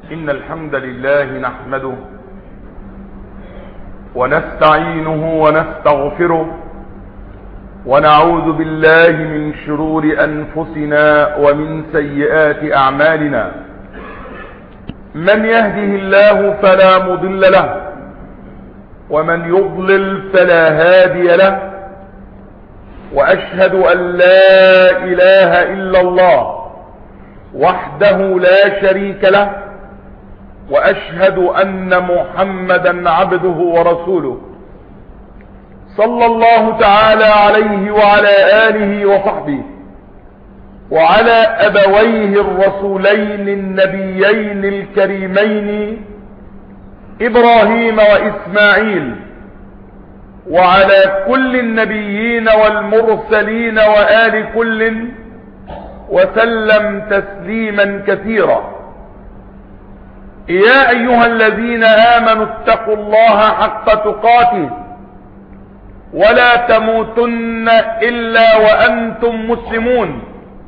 إن الحمد لله نحمده ونستعينه ونستغفره ونعوذ بالله من شرور أنفسنا ومن سيئات أعمالنا. من يهده الله فلا مضل له ومن يضلل فلا هادي له، وأشهد أن لا إله إلا الله وحده لا شريك له، وأشهد أن محمدا عبده ورسوله صلى الله تعالى عليه وعلى آله وصحبه وعلى أبويه الرسولين النبيين الكريمين إبراهيم وإسماعيل، وعلى كل النبيين والمرسلين وآل كل، وسلم تسليما كثيرا. يا أيها الذين آمنوا اتقوا الله حق تقاته ولا تموتن إلا وأنتم مسلمون.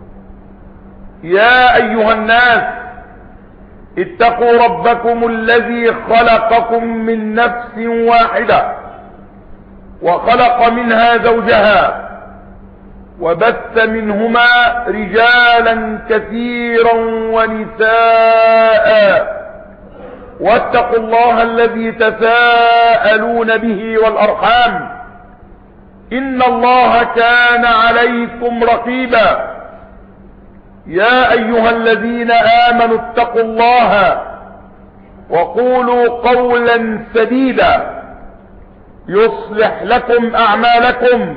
يا أيها الناس اتقوا ربكم الذي خلقكم من نفس واحدة وخلق منها زوجها وبث منهما رجالا كثيرا ونساء، واتقوا الله الذي تساءلون به والأرحام إن الله كان عليكم رقيبا. يا أيها الذين آمنوا اتقوا الله وقولوا قولا سديدا يصلح لكم أعمالكم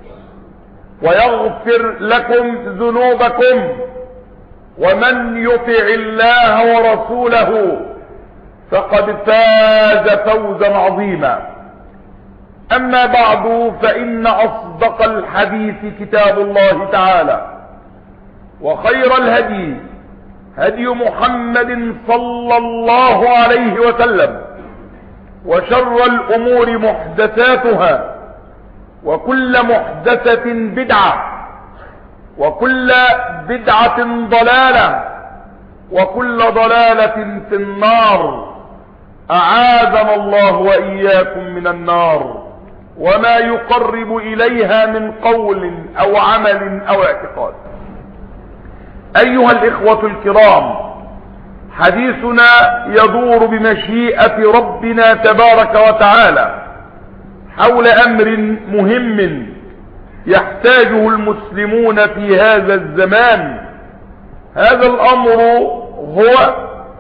ويغفر لكم ذنوبكم، ومن يطع الله ورسوله فقد فاز فوزا عظيما. أما بعد، فإن أصدق الحديث كتاب الله تعالى، وخير الهدي هدي محمد صلى الله عليه وسلم، وشر الأمور محدثاتها، وكل محدثة بدعة، وكل بدعة ضلالة، وكل ضلالة في النار. أعاذنا الله وإياكم من النار وما يقرب إليها من قول أو عمل أو اعتقاد. أيها الإخوة الكرام، حديثنا يدور بمشيئة ربنا تبارك وتعالى حول أمر مهم يحتاجه المسلمون في هذا الزمان. هذا الأمر هو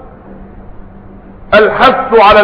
الحث على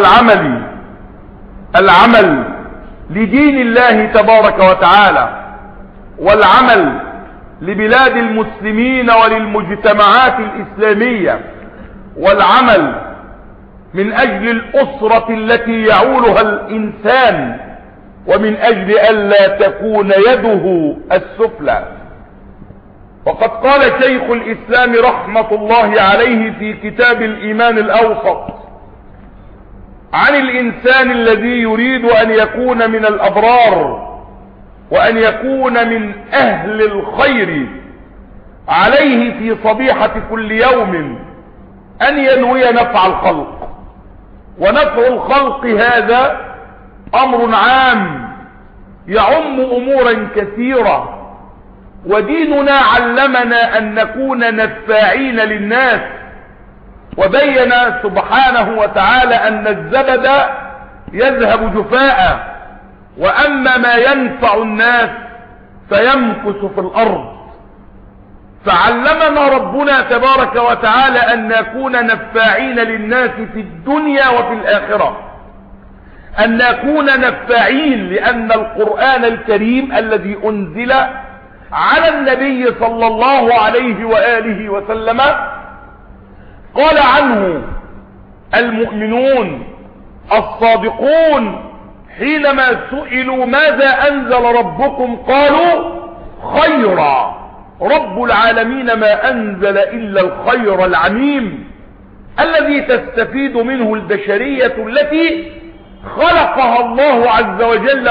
العمل لدين الله تبارك وتعالى، والعمل لبلاد المسلمين وللمجتمعات الإسلامية، والعمل من أجل الأسرة التي يعولها الإنسان، ومن أجل ألا تكون يده السفلى. وقد قال شيخ الإسلام رحمة الله عليه في كتاب الإيمان الأوسط عن الإنسان الذي يريد أن يكون من الأبرار وأن يكون من أهل الخير، عليه في صبيحة كل يوم أن ينوي نفع الخلق. ونفع الخلق هذا أمر عام يعم أمورا كثيرة، وديننا علمنا أن نكون نفاعين للناس، وبين سبحانه وتعالى أن الزبد يذهب جفاء، وأما ما ينفع الناس فيمكث في الأرض. فعلمنا ربنا تبارك وتعالى أن نكون نفاعين للناس في الدنيا وفي الآخرة، أن نكون نفاعين، لأن القرآن الكريم الذي أنزل على النبي صلى الله عليه وآله وسلم قال عنه المؤمنون الصادقون حينما سئلوا ماذا أنزل ربكم قالوا خيرا. رب العالمين ما أنزل إلا الخير العميم الذي تستفيد منه البشرية التي خلقها الله عز وجل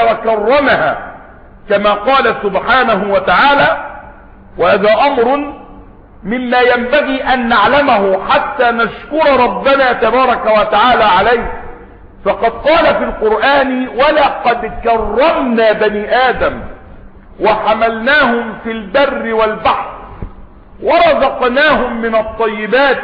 وكرمها، كما قال سبحانه وتعالى: وهذا أمر مما ينبغي أن نعلمه حتى نشكر ربنا تبارك وتعالى عليه. فقد قال في القرآن: ولقد كرمنا بني آدم وحملناهم في البر والبحر ورزقناهم من الطيبات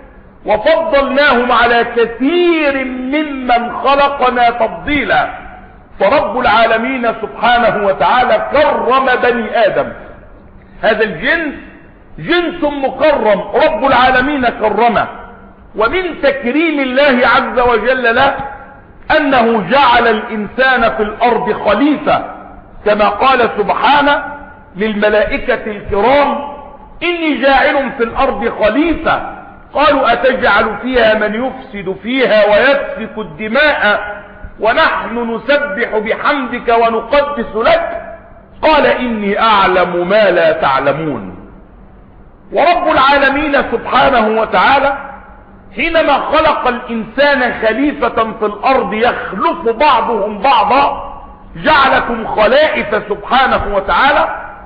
وفضلناهم على كثير ممن خلقنا تفضيلا. فرب العالمين سبحانه وتعالى كرم بني آدم. هذا الجنس جنس مكرم، رب العالمين كرمه. ومن تكريم الله عز وجل له أنه جعل الإنسان في الأرض خليفة، كما قال سبحانه للملائكة الكرام: إني جاعل في الأرض خليفة. قالوا: أتجعل فيها من يفسد فيها ويسفك الدماء ونحن نسبح بحمدك ونقدس لك؟ قال: إني أعلم ما لا تعلمون. ورب العالمين سبحانه وتعالى حينما خلق الإنسان خليفة في الأرض يخلف بعضهم بعضا جعلكم خلائف سبحانه وتعالى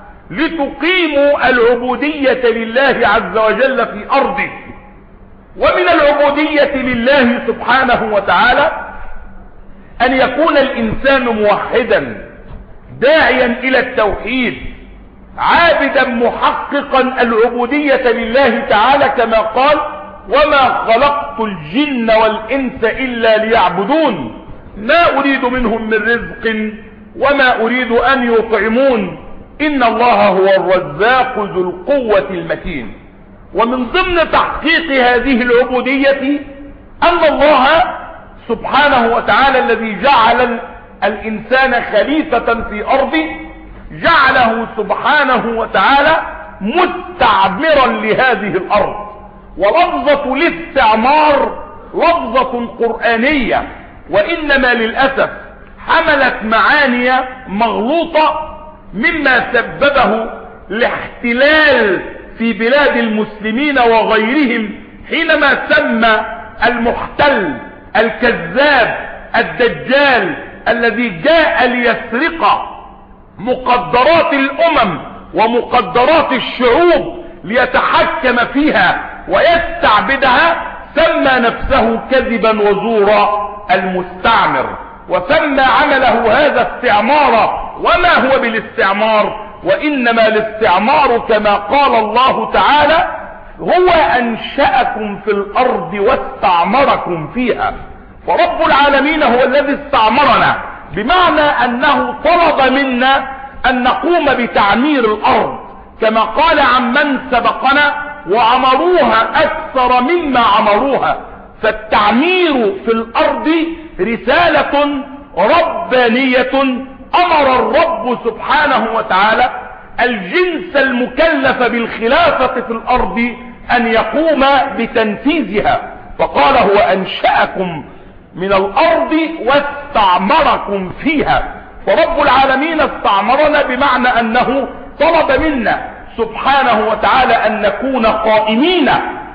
لتقيموا العبودية لله عز وجل في أرضه. ومن العبودية لله سبحانه وتعالى أن يكون الإنسان موحدا داعيا إلى التوحيد عابدا محققا العبودية لله تعالى، كما قال: وما خلقت الجن والإنس إلا ليعبدون ما أريد منهم من رزق وما أريد أن يطعمون إن الله هو الرزاق ذو القوة المتين. ومن ضمن تحقيق هذه العبودية أن الله سبحانه وتعالى الذي جعل الإنسان خليفة في أرضه جعله سبحانه وتعالى مستعمرا لهذه الأرض. ولفظة الاستعمار لفظة قرآنية، وإنما للأسف حملت معاني مغلوطة مما سببه الاحتلال في بلاد المسلمين وغيرهم، حينما سمى المحتل الكذاب الدجال الذي جاء ليسرق مقدرات الأمم ومقدرات الشعوب ليتحكم فيها ويستعبدها، سمى نفسه كذبا وزورا المستعمر، وسمى عمله هذا استعمارا. وما هو بالاستعمار؟ وإنما الاستعمار كما قال الله تعالى: هو أنشأكم في الأرض واستعمركم فيها. فرب العالمين هو الذي استعمرنا، بمعنى أنه طلب منا أن نقوم بتعمير الأرض، كما قال عمن سبقنا: وعمروها أكثر مما عمروها. فالتعمير في الأرض رسالة ربانية أمر الرب سبحانه وتعالى الجنس المكلف بالخلافة في الأرض أن يقوم بتنفيذها، فقال: هو أنشأكم من الأرض واستعمركم فيها. فرب العالمين استعمرنا بمعنى أنه طلب منا سبحانه وتعالى أن نكون قائمين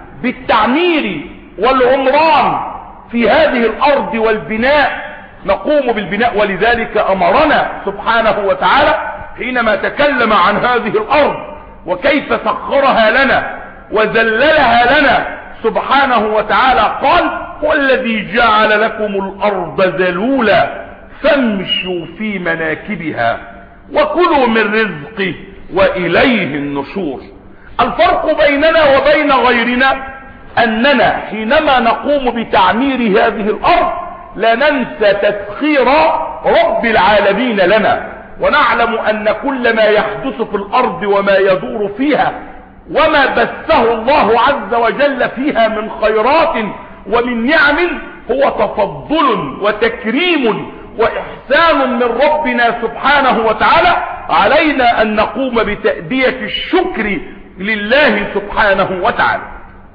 بالتعمير والعمران في هذه الأرض والبناء، نقوم بالبناء. ولذلك أمرنا سبحانه وتعالى حينما تكلم عن هذه الأرض وكيف سخرها لنا وذللها لنا سبحانه وتعالى، قال: والذي جعل لكم الأرض ذلولا فامشوا في مناكبها وكلوا من رزقه وإليه النشور. الفرق بيننا وبين غيرنا أننا حينما نقوم بتعمير هذه الأرض لا ننسى تسخير رب العالمين لنا، ونعلم أن كل ما يحدث في الأرض وما يدور فيها وما بثه الله عز وجل فيها من خيرات ومن نعم هو تفضل وتكريم وإحسان من ربنا سبحانه وتعالى علينا أن نقوم بتأدية الشكر لله سبحانه وتعالى.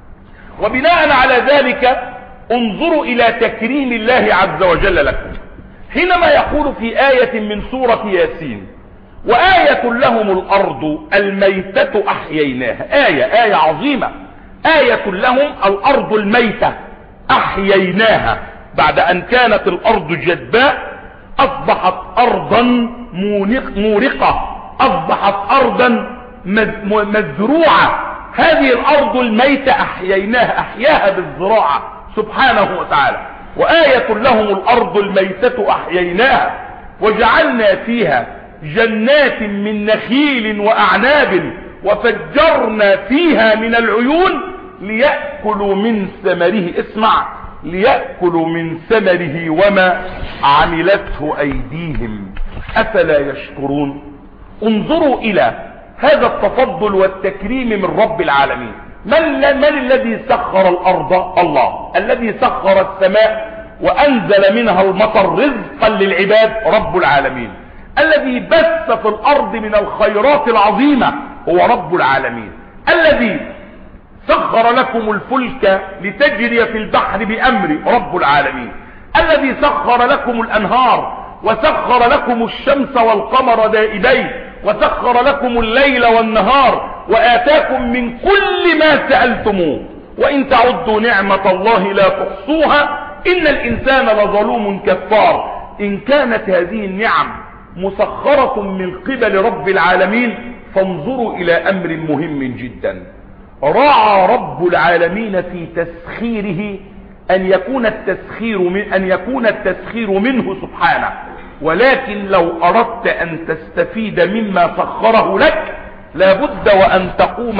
وبناء على ذلك انظروا إلى تكريم الله عز وجل لكم حينما يقول في آية من سورة ياسين: وآية لهم الأرض الميتة أحييناها. آية عظيمة، آية لهم الأرض الميتة أحييناها، بعد أن كانت الأرض جدباء أصبحت أرضا مورقة، أصبحت أرضا مزروعة هذه الارض الميتة احياها بالزراعة سبحانه وتعالى. وآية لهم الارض الميتة احييناها وجعلنا فيها جنات من نخيل واعناب وفجرنا فيها من العيون ليأكلوا من ثمره. اسمع، ليأكلوا من ثمره وما عملته ايديهم افلا يشكرون. انظروا الى هذا التفضل والتكريم من رب العالمين. من الذي سخر الارض؟ الله. الذي سخر السماء وانزل منها المطر رزقا للعباد رب العالمين. الذي بث في الارض من الخيرات العظيمة هو رب العالمين. الذي سخر لكم الفلك لتجري في البحر بامر رب العالمين. الذي سخر لكم الانهار وسخر لكم الشمس والقمر دائبين وسخر لكم الليل والنهار وآتاكم من كل ما سألتموه وإن تعدوا نعمة الله لا تحصوها إن الإنسان لظلوم كفار. إن كانت هذه النعم مسخرة من قبل رب العالمين فانظروا إلى أمر مهم جدا. راعى رب العالمين في تسخيره أن يكون التسخير منه سبحانه. ولكن لو أردت أن تستفيد مما سخره لك لابد وأن تقوم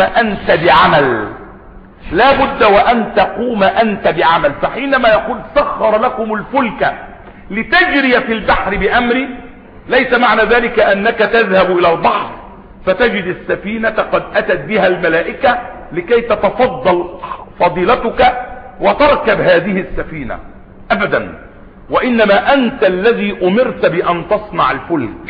أنت بعمل. فحينما يقول سخر لكم الفلك لتجري في البحر بأمري ليس معنى ذلك أنك تذهب إلى البحر فتجد السفينة قد أتت بها الملائكة لكي تتفضل فضيلتك وتركب هذه السفينة أبدا. وإنما أنت الذي أمرت بأن تصنع الفلك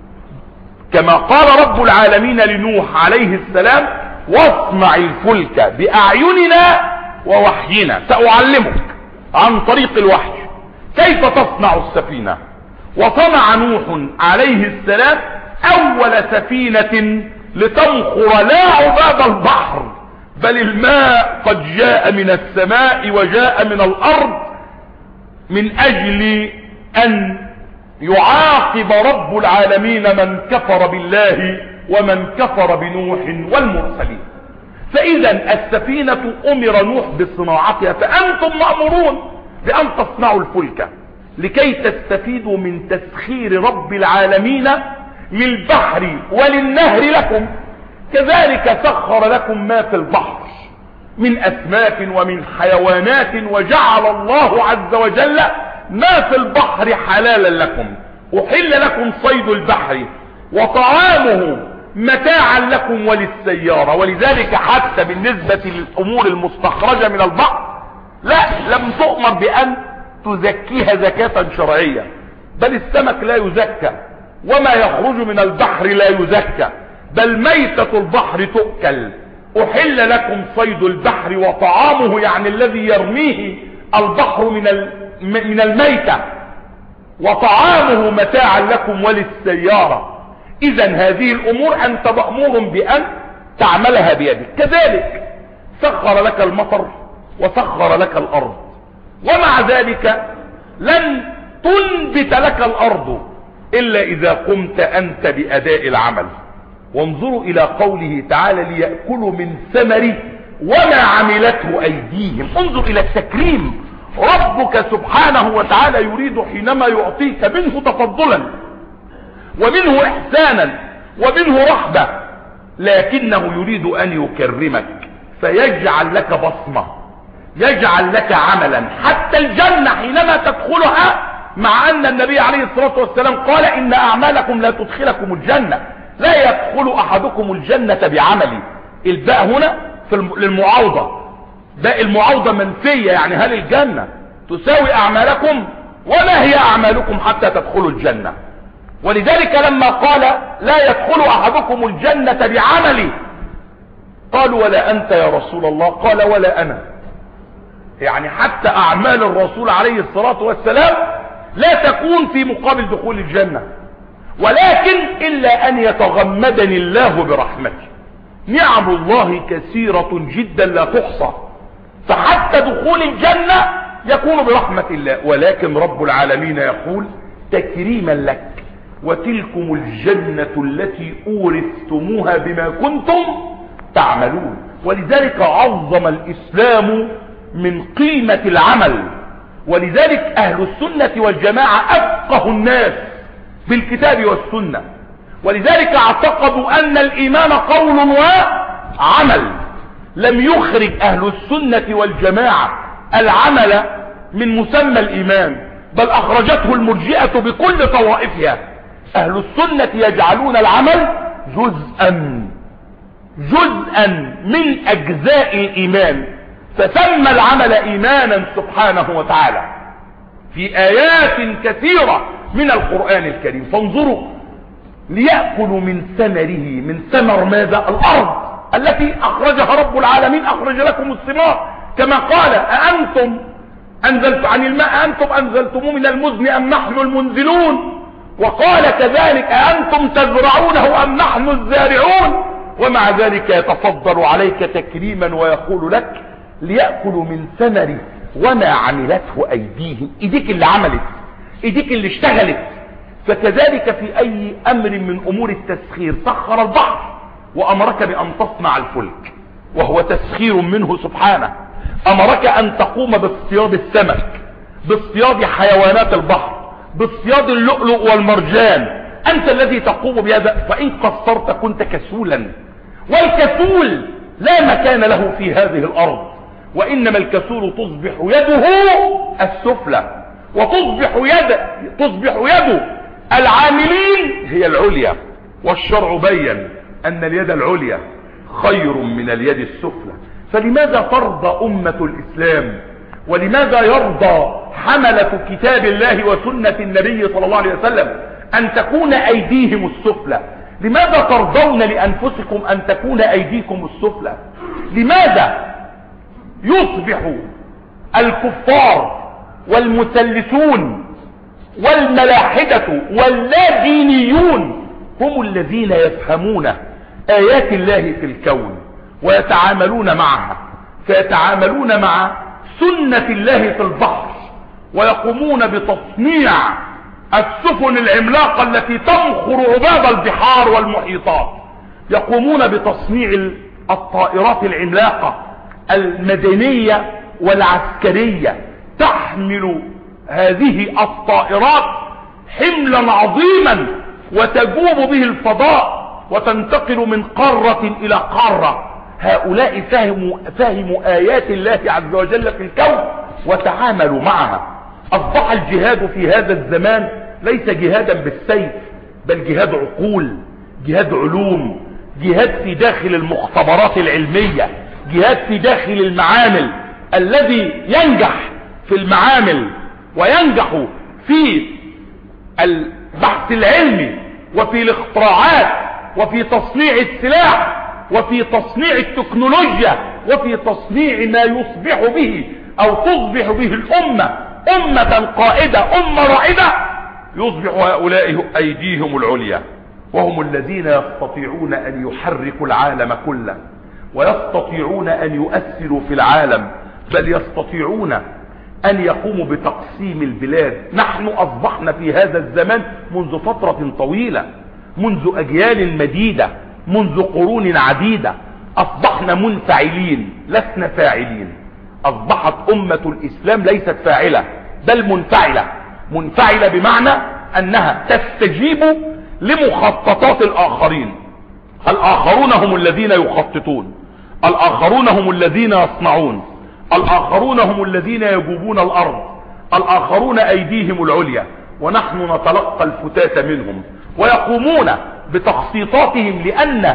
كما قال رب العالمين لنوح عليه السلام واصنع الفلك بأعيننا ووحينا. سأعلمك عن طريق الوحي كيف تصنع السفينة. وصنع نوح عليه السلام أول سفينة لتمخر لا عباب البحر بل الماء قد جاء من السماء وجاء من الأرض من أجل أن يعاقب رب العالمين من كفر بالله ومن كفر بنوح والمرسلين. فإذا السفينة أمر نوح بصناعتها فأنتم مأمورون بأن تصنعوا الفلك لكي تستفيدوا من تسخير رب العالمين للبحر وللنهر لكم. كذلك سخر لكم ما في البحر من أسماك ومن حيوانات وجعل الله عز وجل ما في البحر حلالا لكم. أحل لكم صيد البحر وطعامه متاعا لكم وللسيارة. ولذلك حتى بالنسبة للأمور المستخرجة من البحر لم تؤمر بأن تزكيها زكاة شرعية بل السمك لا يزكى وما يخرج من البحر لا يزكى بل ميتة البحر تؤكل. أحل لكم صيد البحر وطعامه يعني الذي يرميه البحر من الميتة وطعامه متاعا لكم وللسيارة. إذا هذه الأمور أنت مأمور بأن تعملها بيدك. كذلك سخر لك المطر وسخر لك الأرض ومع ذلك لن تنبت لك الأرض إلا إذا قمت أنت بأداء العمل. وانظروا إلى قوله تعالى ليأكلوا من ثمره وما عملته أيديهم. انظر إلى التكريم. ربك سبحانه وتعالى يريد حينما يعطيك منه تفضلا ومنه إحسانا ومنه رحبة لكنه يريد أن يكرمك فيجعل لك بصمة يجعل لك عملا. حتى الجنة حينما تدخلها مع أن النبي عليه الصلاة والسلام قال إن أعمالكم لا تدخلكم الجنة لا يدخل أحدكم الجنة بعملي. الباء هنا للمعاوضة. باء المعاوضة منفية يعني هل الجنة تساوي أعمالكم وما هي أعمالكم حتى تدخلوا الجنة. ولذلك لما قال لا يدخل أحدكم الجنة بعملي قالوا ولا أنت يا رسول الله قال ولا أنا. يعني حتى أعمال الرسول عليه الصلاة والسلام لا تكون في مقابل دخول الجنة ولكن إلا أن يتغمدني الله برحمته. نعم الله كثيرة جدا لا تحصى فحتى دخول الجنة يكون برحمة الله. ولكن رب العالمين يقول تكريما لك وتلكم الجنة التي أورثتموها بما كنتم تعملون. ولذلك عظم الإسلام من قيمة العمل، ولذلك أهل السنة والجماعة أفقه الناس بالكتاب والسنة، ولذلك اعتقدوا أن الإيمان قول وعمل. لم يخرج أهل السنة والجماعة العمل من مسمى الإيمان، بل أخرجته المرجئة بكل طوائفها. أهل السنة يجعلون العمل جزءا من أجزاء الإيمان، فسمى العمل إيمانا سبحانه وتعالى في آيات كثيرة من القرآن الكريم. فانظروا، ليأكلوا من ثمره، من ثمر ماذا؟ الأرض التي أخرجها رب العالمين، أخرج لكم الثمار، كما قال أأنتم أنزلت عن الماء أنتم أنزلتموه من المزن أم نحن المنزلون، وقال كذلك أأنتم تزرعونه أم نحن الزارعون، ومع ذلك يتفضل عليك تكريما ويقول لك ليأكلوا من ثمره وما عملته أيديهم. إيديك اللي عملت، إيديك اللي اشتغلت. فكذلك في أي أمر من أمور التسخير، سخر البحر وأمرك بأن تصنع الفلك، وهو تسخير منه سبحانه. أمرك أن تقوم باصطياد السمك، باصطياد حيوانات البحر، باصطياد اللؤلؤ والمرجان، أنت الذي تقوم بهذا. فإن قصرت كنت كسولا، والكسول لا مكان له في هذه الأرض، وإنما الكسول تصبح يده السفلى، وتصبح يد العاملين هي العليا. والشرع بين أن اليد العليا خير من اليد السفلى. فلماذا ترضى أمة الإسلام، ولماذا يرضى حملة كتاب الله وسنة النبي صلى الله عليه وسلم أن تكون أيديهم السفلى؟ لماذا ترضون لأنفسكم أن تكون أيديكم السفلى؟ لماذا يصبح الكفار والمثلثون والملاحدة واللادينيون هم الذين يفهمون آيات الله في الكون ويتعاملون معها، فيتعاملون مع سنة الله في البحر، ويقومون بتصنيع السفن العملاقة التي تمخر عباب البحار والمحيطات، يقومون بتصنيع الطائرات العملاقة المدنية والعسكرية، تحمل هذه الطائرات حملا عظيما وتجوب به الفضاء وتنتقل من قارة إلى قارة. هؤلاء فهموا آيات الله عز وجل في الكون وتعاملوا معها. أصبح الجهاد في هذا الزمان ليس جهادا بالسيف، بل جهاد عقول، جهاد علوم، جهاد في داخل المختبرات العلمية، جهاد في داخل المعامل. الذي ينجح في المعامل وينجح في البحث العلمي وفي الاختراعات وفي تصنيع السلاح وفي تصنيع التكنولوجيا وفي تصنيع ما يصبح به او تصبح به الامة امة قائدة، امة رائدة، يصبح هؤلاء ايديهم العليا، وهم الذين يستطيعون ان يحركوا العالم كله، ويستطيعون ان يؤثروا في العالم، بل يستطيعون ان يقوموا بتقسيم البلاد. نحن اصبحنا في هذا الزمان منذ فترة طويلة، منذ اجيال مديدة، منذ قرون عديدة، اصبحنا منفعلين لسنا فاعلين. اصبحت امة الاسلام ليست فاعلة بل منفعلة. منفعلة بمعنى انها تستجيب لمخططات الاخرين. الاخرون هم الذين يخططون، الاخرون هم الذين يصنعون، الاخرون هم الذين يجوبون الارض، الاخرون ايديهم العليا، ونحن نتلقى الفتاة منهم ويقومون بتخطيطاتهم. لان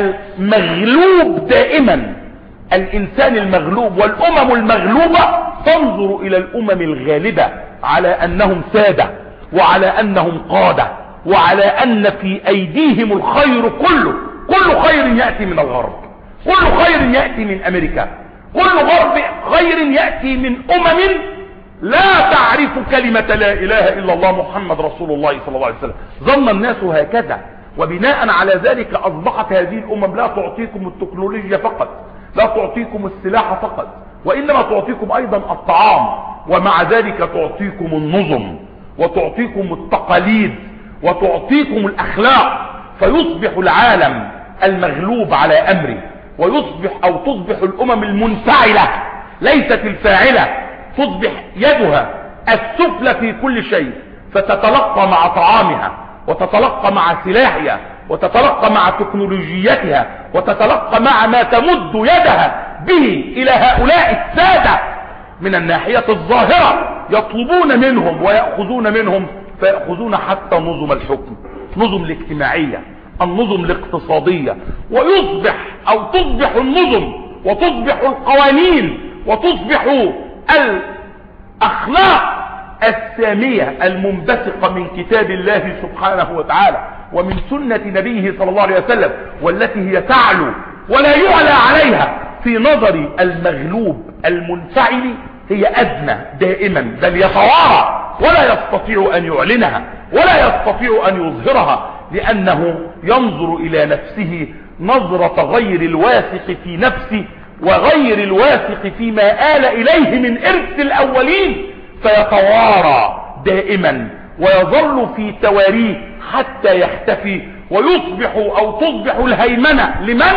المغلوب دائما، الانسان المغلوب والامم المغلوبة تنظر الى الامم الغالبة على انهم سادة، وعلى انهم قادة، وعلى ان في ايديهم الخير كله. كل خير يأتي من الغرب، كل خير يأتي من امريكا، كل خير يأتي من امم لا تعرف كلمة لا اله الا الله محمد رسول الله صلى الله عليه وسلم. ظن الناس هكذا، وبناء على ذلك اصبحت هذه الامم لا تعطيكم التكنولوجيا فقط، لا تعطيكم السلاح فقط، وانما تعطيكم ايضا الطعام، ومع ذلك تعطيكم النظم وتعطيكم التقاليد وتعطيكم الاخلاق. فيصبح العالم المغلوب على امره ويصبح او تصبح الامم المنفعلة ليست الفاعلة، تصبح يدها السفلى في كل شيء، فتتلقى مع طعامها وتتلقى مع سلاحها وتتلقى مع تكنولوجيتها وتتلقى مع ما تمد يدها به الى هؤلاء السادة من الناحية الظاهرة، يطلبون منهم ويأخذون منهم، فيأخذون حتى نظم الحكم، نظم الاجتماعية، النظم الاقتصادية، ويصبح او تصبح النظم وتصبح القوانين وتصبح الاخلاق السامية المنبثقة من كتاب الله سبحانه وتعالى ومن سنة نبيه صلى الله عليه وسلم، والتي هي تعلو ولا يعلى عليها في نظر المغلوب المنفعل، هي أدنى دائما، بل يتوارى ولا يستطيع أن يعلنها ولا يستطيع أن يظهرها، لأنه ينظر إلى نفسه نظرة غير الواثق في نفسه وغير الواثق فيما آل إليه من إرث الأولين، فيتوارى دائما ويظل في تواريه حتى يختفي، ويصبح أو تصبح الهيمنة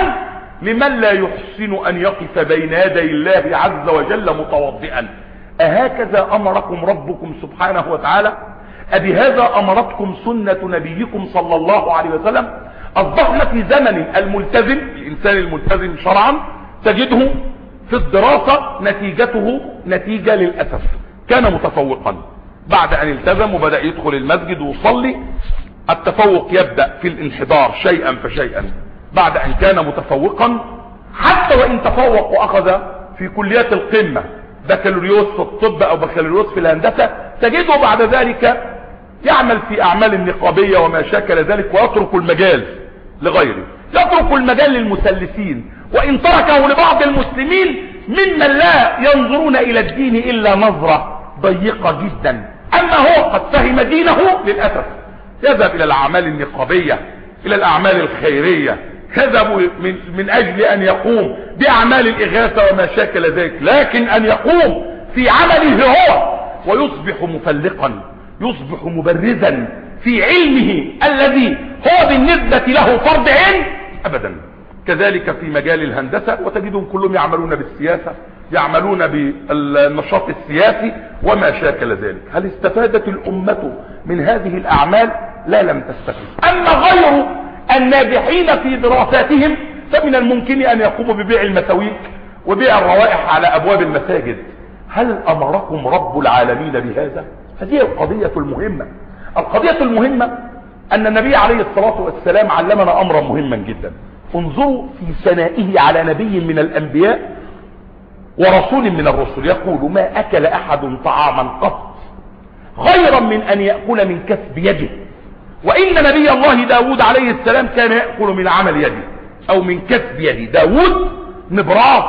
لمن لا يحسن أن يقف بين يدي الله عز وجل متوضئا. أهكذا أمركم ربكم سبحانه وتعالى؟ أبهذا أمرتكم سنة نبيكم صلى الله عليه وسلم؟ أصبحنا في زمن الملتزم، الإنسان الملتزم شرعا تجده في الدراسة نتيجته نتيجة للأسف كان متفوقا، بعد أن التزم وبدأ يدخل المسجد ويصلي التفوق يبدأ في الانحدار شيئا فشيئا. بعد أن كان متفوقا حتى وإن تفوق وأخذ في كليات القمة بكالوريوس في الطب أو بكالوريوس في الهندسة، تجده بعد ذلك يعمل في أعمال النقابية وما شاكل ذلك، ويترك المجال لغيره، يترك المجال للمسلسين، وإن تركه لبعض المسلمين ممن لا ينظرون إلى الدين إلا نظرة ضيقة جدا. أما هو قد فهم دينه للأسف يذهب إلى الأعمال النقابية، إلى الأعمال الخيرية، يذهب من أجل أن يقوم بأعمال الإغاثة وما شاكل ذلك، لكن أن يقوم في عمله هو ويصبح مفلقا، يصبح مبرزا في علمه الذي هو بالنسبة له فرض عين أبدا. كذلك في مجال الهندسة، وتجدهم كلهم يعملون بالسياسة، يعملون بالنشاط السياسي وما شاكل ذلك. هل استفادت الأمة من هذه الأعمال؟ لا، لم تستفد. أما غير الناجحين في دراساتهم فمن الممكن أن يقوموا ببيع المساويك وبيع الروائح على أبواب المساجد. هل أمركم رب العالمين بهذا؟ هذه القضية المهمة. القضية المهمة أن النبي عليه الصلاة والسلام علمنا أمرا مهما جدا. انظروا في ثنائه على نبي من الأنبياء ورسول من الرسل، يقول: ما أكل أحد طعاما قط خيرا من أن يأكل من كسب يده. وإن نبي الله داود عليه السلام كان يأكل من عمل يده أو من كسب يده. داود نبراس،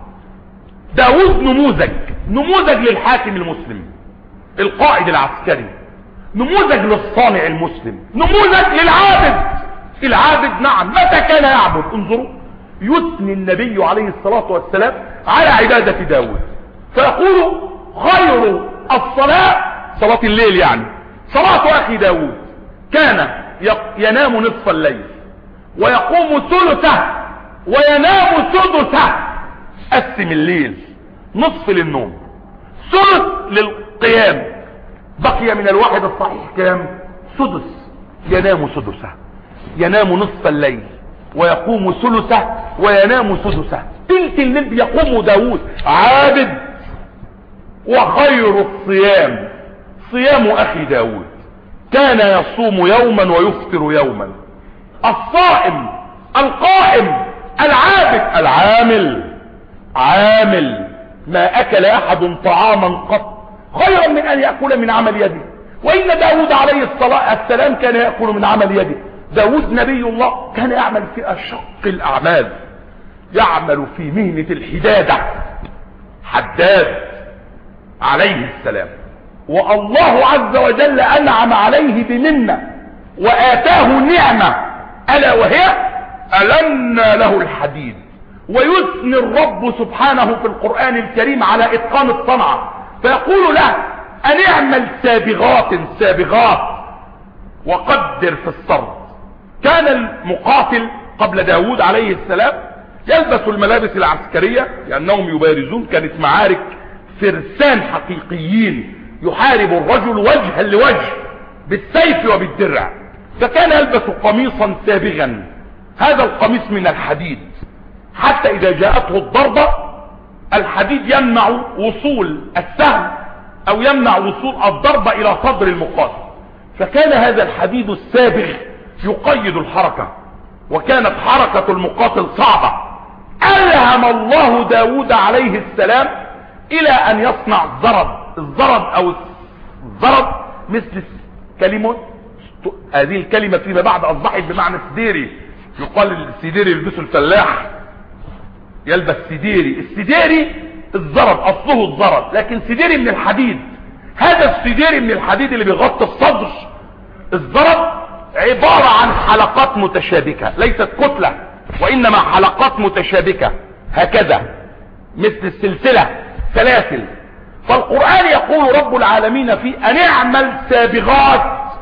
داود نموذج للحاكم المسلم، القائد العسكري، نموذج للصانع المسلم، نموذج العابد. نعم، متى كان يعبد؟ انظروا، يثني النبي عليه الصلاة والسلام على عبادة داود، فيقول: خير الصلاة صلاة الليل، يعني صلاة أخي داود كان ينام نصف الليل ويقوم ثلثه وينام سدسه. قسم الليل، نصف للنوم، ثلث للقيام، بقي من الواحد الصحيح كام؟ سدس. ينام سدسه، ينام نصف الليل ويقوم ثلثه وينام سدسه. تلت الليل يقوم داود عابد. وخير الصيام صيام أخي داود، كان يصوم يوما ويفطر يوما. الصائم، القائم، العابد، عامل. ما أكل أحد طعاما قط خيرا من أن يأكل من عمل يده. وإن داود عليه السلام كان يأكل من عمل يده. داود نبي الله كان يعمل في أشق الأعمال، يعمل في مهنة الحدادة، حداد عليه السلام. والله عز وجل أنعم عليه بمنة وآتاه نعمة، ألا وهي ألنا له الحديد. ويثني الرب سبحانه في القرآن الكريم على إتقان الصنعة، فيقول له: أن اعمل سابغات وقدر في الصرد. كان المقاتل قبل داود عليه السلام يلبسوا الملابس العسكرية لأنهم يبارزون. كانت معارك فرسان حقيقيين يحارب الرجل وجها لوجه بالسيف وبالدرع. فكان يلبس قميصا سابغا، هذا القميص من الحديد، حتى إذا جاءته الضربة الحديد يمنع وصول السهم أو يمنع وصول الضربة إلى صدر المقاتل. فكان هذا الحديد السابغ يقيد الحركة، وكانت حركة المقاتل صعبة. ألهم الله داود عليه السلام إلى أن يصنع الزرد أو الزرد مثل كلمة، هذه الكلمة فيما بعد أصبحت بمعنى سديري. يقال السديري يلبسه الفلاح، يلبس سديري. السديري الزرد أصله الزرد، لكن سديري من الحديد. هذا السديري من الحديد اللي بيغطي الصدر. الزرد عبارة عن حلقات متشابكة، ليست كتلة وإنما حلقات متشابكة هكذا مثل السلسلة سلاسل. فالقرآن يقول رب العالمين فيه أن اعمل سابغات،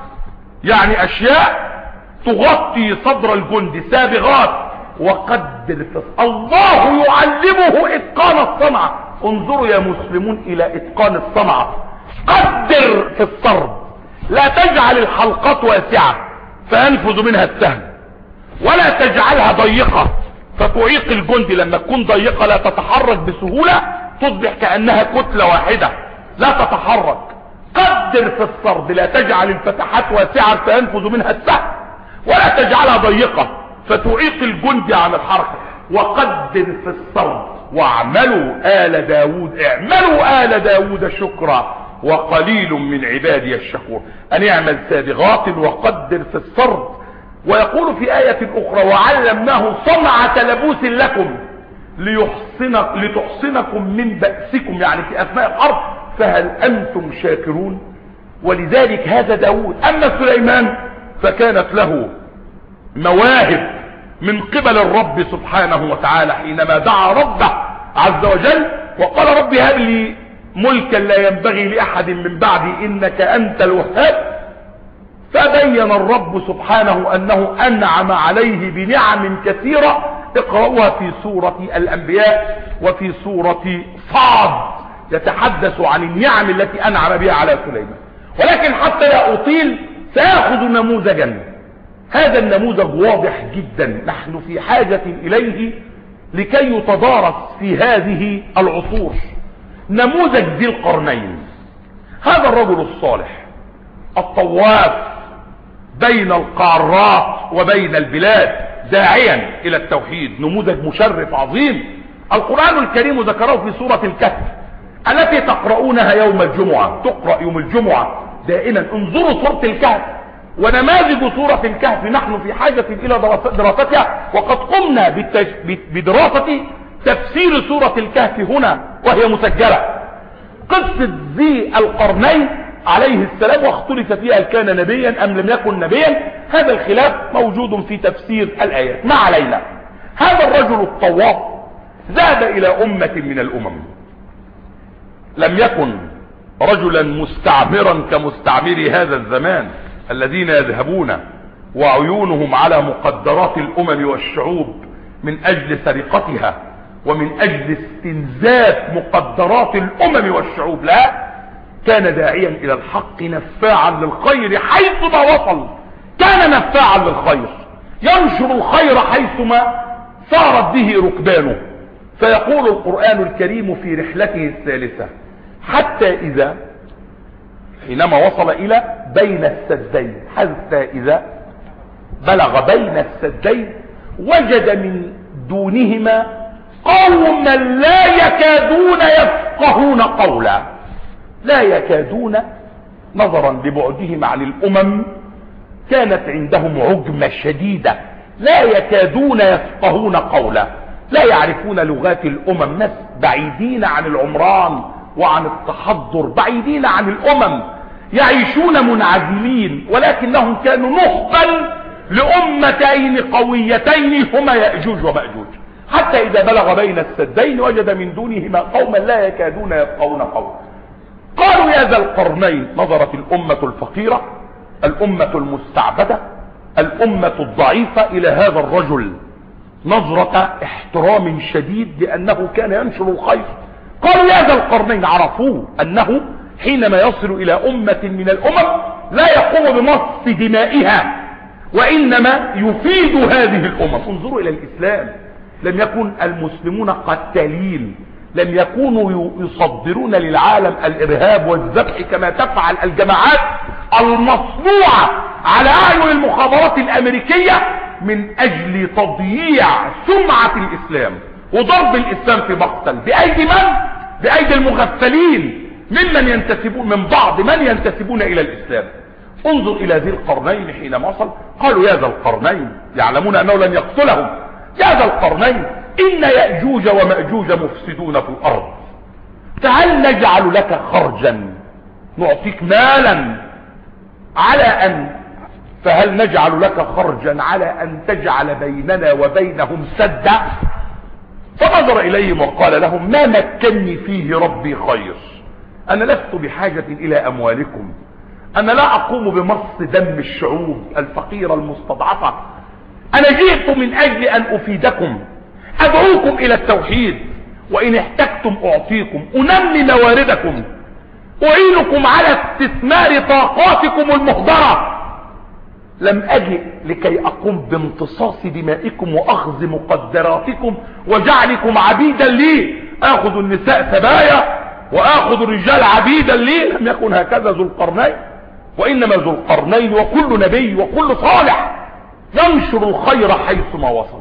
يعني أشياء تغطي صدر الجندي، سابغات. وقدر في الله يعلمه إتقان الصنعة. انظروا يا مسلمون إلى إتقان الصنعة. قدر في الصرد، لا تجعل الحلقات واسعة فينفذ منها السهم، ولا تجعلها ضيقة فتعيق الجندي. لما تكون ضيقة لا تتحرك بسهولة، تصبح كأنها كتلة واحدة لا تتحرك. قدر في الصرد، لا تجعل الفتحات واسعة فينفذ منها السهم، ولا تجعلها ضيقة فتعيق الجندي عن الحركة. وقدر في الصرد واعملوا آل داود، اعملوا آل داود شكرا وقليل من عبادي الشكور. أن يعمل سابغات وقدر في الصرد. ويقول في آية أخرى وعلمناه صنعة لبوس لكم لتحصنكم من بأسكم، يعني في أثناء الحرب. فهل أنتم شاكرون؟ ولذلك هذا داود. أما سليمان فكانت له مواهب من قبل الرب سبحانه وتعالى حينما دعا ربه عز وجل وقال رب هب لي ملكا لا ينبغي لأحد من بعدي إنك أنت الوهاب. فبين الرب سبحانه أنه أنعم عليه بنعم كثيرة. اقرأوها في سورة الأنبياء وفي سورة صاد، يتحدث عن النعم التي أنعم بها على سليمان. ولكن حتى لا أطيل سأخذ نموذجا. هذا النموذج واضح جدا، نحن في حاجة إليه لكي يتدارس في هذه العصور. نموذج ذي القرنين، هذا الرجل الصالح الطواف بين القارات وبين البلاد داعيا إلى التوحيد، نموذج مشرف عظيم. القرآن الكريم ذكره في سورة الكهف التي تقرؤونها يوم الجمعة، تقرأ يوم الجمعة دائما. انظروا سورة الكهف ونماذج سورة الكهف، نحن في حاجة إلى دراستها، وقد قمنا بدراسة تفسير سورة الكهف هنا وهي مسجلة. قصة ذي القرنين عليه السلام واختلف فيها هل كان نبيا أم لم يكن نبيا، هذا الخلاف موجود في تفسير الآيات. ما علينا. هذا الرجل الطواف ذهب إلى أمة من الأمم، لم يكن رجلا مستعمرا كمستعمري هذا الزمان الذين يذهبون وعيونهم على مقدرات الأمم والشعوب من أجل سرقتها ومن أجل استنزاف مقدرات الأمم والشعوب. لا، كان داعيا إلى الحق نفاعا للخير حيثما وصل. كان نفاعا للخير، ينشر الخير حيثما صارت به ركبانه. فيقول القرآن الكريم في رحلته الثالثة حتى إذا حينما وصل إلى بين السدين، حتى إذا بلغ بين السدين وجد من دونهما قوما لا يكادون يفقهون قولا. لا يكادون نظرا لبعدهم عن الأمم، كانت عندهم عجمة شديدة. لا يكادون يفقهون قولا، لا يعرفون لغات الأمم، ناس بعيدين عن العمران وعن التحضر، بعيدين عن الأمم، يعيشون منعزلين. ولكنهم كانوا نخبا لأمتين قويتين هما يأجوج ومأجوج. حتى إذا بلغ بين السدين وجد من دونهما قوما لا يكادون يفقهون قولا. قالوا يا ذا القرنين. نظرت الأمة الفقيرة، الأمة المستعبدة، الأمة الضعيفة إلى هذا الرجل نظرة احترام شديد لأنه كان ينشر الخير. قالوا يا ذا القرنين، عرفوه أنه حينما يصل إلى أمة من الأمم لا يقوم بمص دمائها، وإنما يفيد هذه الأمم. انظروا إلى الإسلام، لم يكن المسلمون قتالين، لم يكونوا يصدرون للعالم الإرهاب والذبح كما تفعل الجماعات المصنوعة على أعين المخابرات الأمريكية من أجل تضييع سمعة الإسلام وضرب الإسلام في مقتل بأيدي من؟ بأيدي المغفلين ممن ينتسبون، من بعض من ينتسبون إلى الإسلام. انظر إلى ذي القرنين حينما وصل، قالوا يا ذا القرنين، يعلمون أنه لن يقتلهم، يا ذا القرنين إن يأجوج ومأجوج مفسدون في الأرض، فهل نجعل لك خرجا نعطيك مالا على أن فهل نجعل لك خرجا على أن تجعل بيننا وبينهم سدا؟ فنظر إليهم وقال لهم ما مكنني فيه ربي خير، أنا لست بحاجة إلى أموالكم، أنا لا أقوم بمص دم الشعوب الفقيرة المستضعفة، أنا جئت من أجل أن أفيدكم، أدعوكم إلى التوحيد، وإن احتجتم أعطيكم، أنمي مواردكم، أعينكم على استثمار طاقاتكم المهدرة. لم أجئ لكي أقوم بامتصاص دمائكم وأخذ مقدراتكم وجعلكم عبيدا لي، أخذ النساء سبايا وأخذ الرجال عبيدا لي. لم يكن هكذا ذو القرنين، وإنما ذو القرنين وكل نبي وكل صالح ينشر الخير حيثما وصل.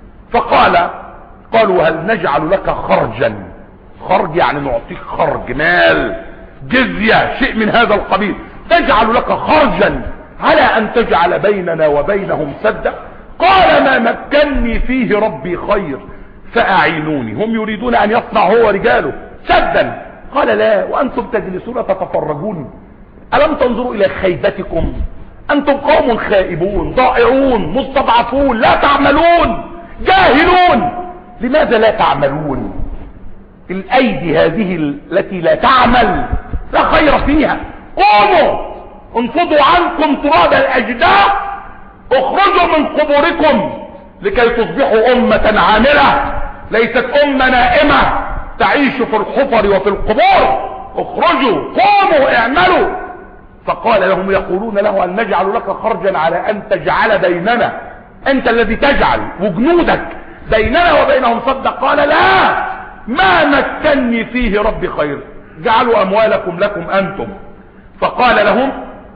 قالوا هل نجعل لك خرجا، خرج يعني نعطيك خرج، مال، جزية، شيء من هذا القبيل، تجعل لك خرجا على أن تجعل بيننا وبينهم سدا؟ قال ما مكنني فيه ربي خير فأعينوني. هم يريدون أن يصنع هو رجاله سدا، قال لا، وأنتم تجلسون تتفرجون، ألم تنظروا إلى خيبتكم؟ أنتم قوم خائبون ضائعون مستضعفون لا تعملون جاهلون. لماذا لا تعملون؟ الأيدي هذه التي لا تعمل لا خير فيها. قوموا انفضوا عنكم تراب الأجداث، اخرجوا من قبوركم لكي تصبحوا أمة عاملة، ليست أمة نائمة تعيش في الحفر وفي القبور. اخرجوا، قوموا، اعملوا. فقال لهم يقولون له أن نجعل لك خرجا على أن تجعل بيننا، أنت الذي تجعل وجنودك بيننا وبينهم صد. قال لا، ما مكنني فيه ربي خير، جعلوا أموالكم لكم أنتم. فقال لهم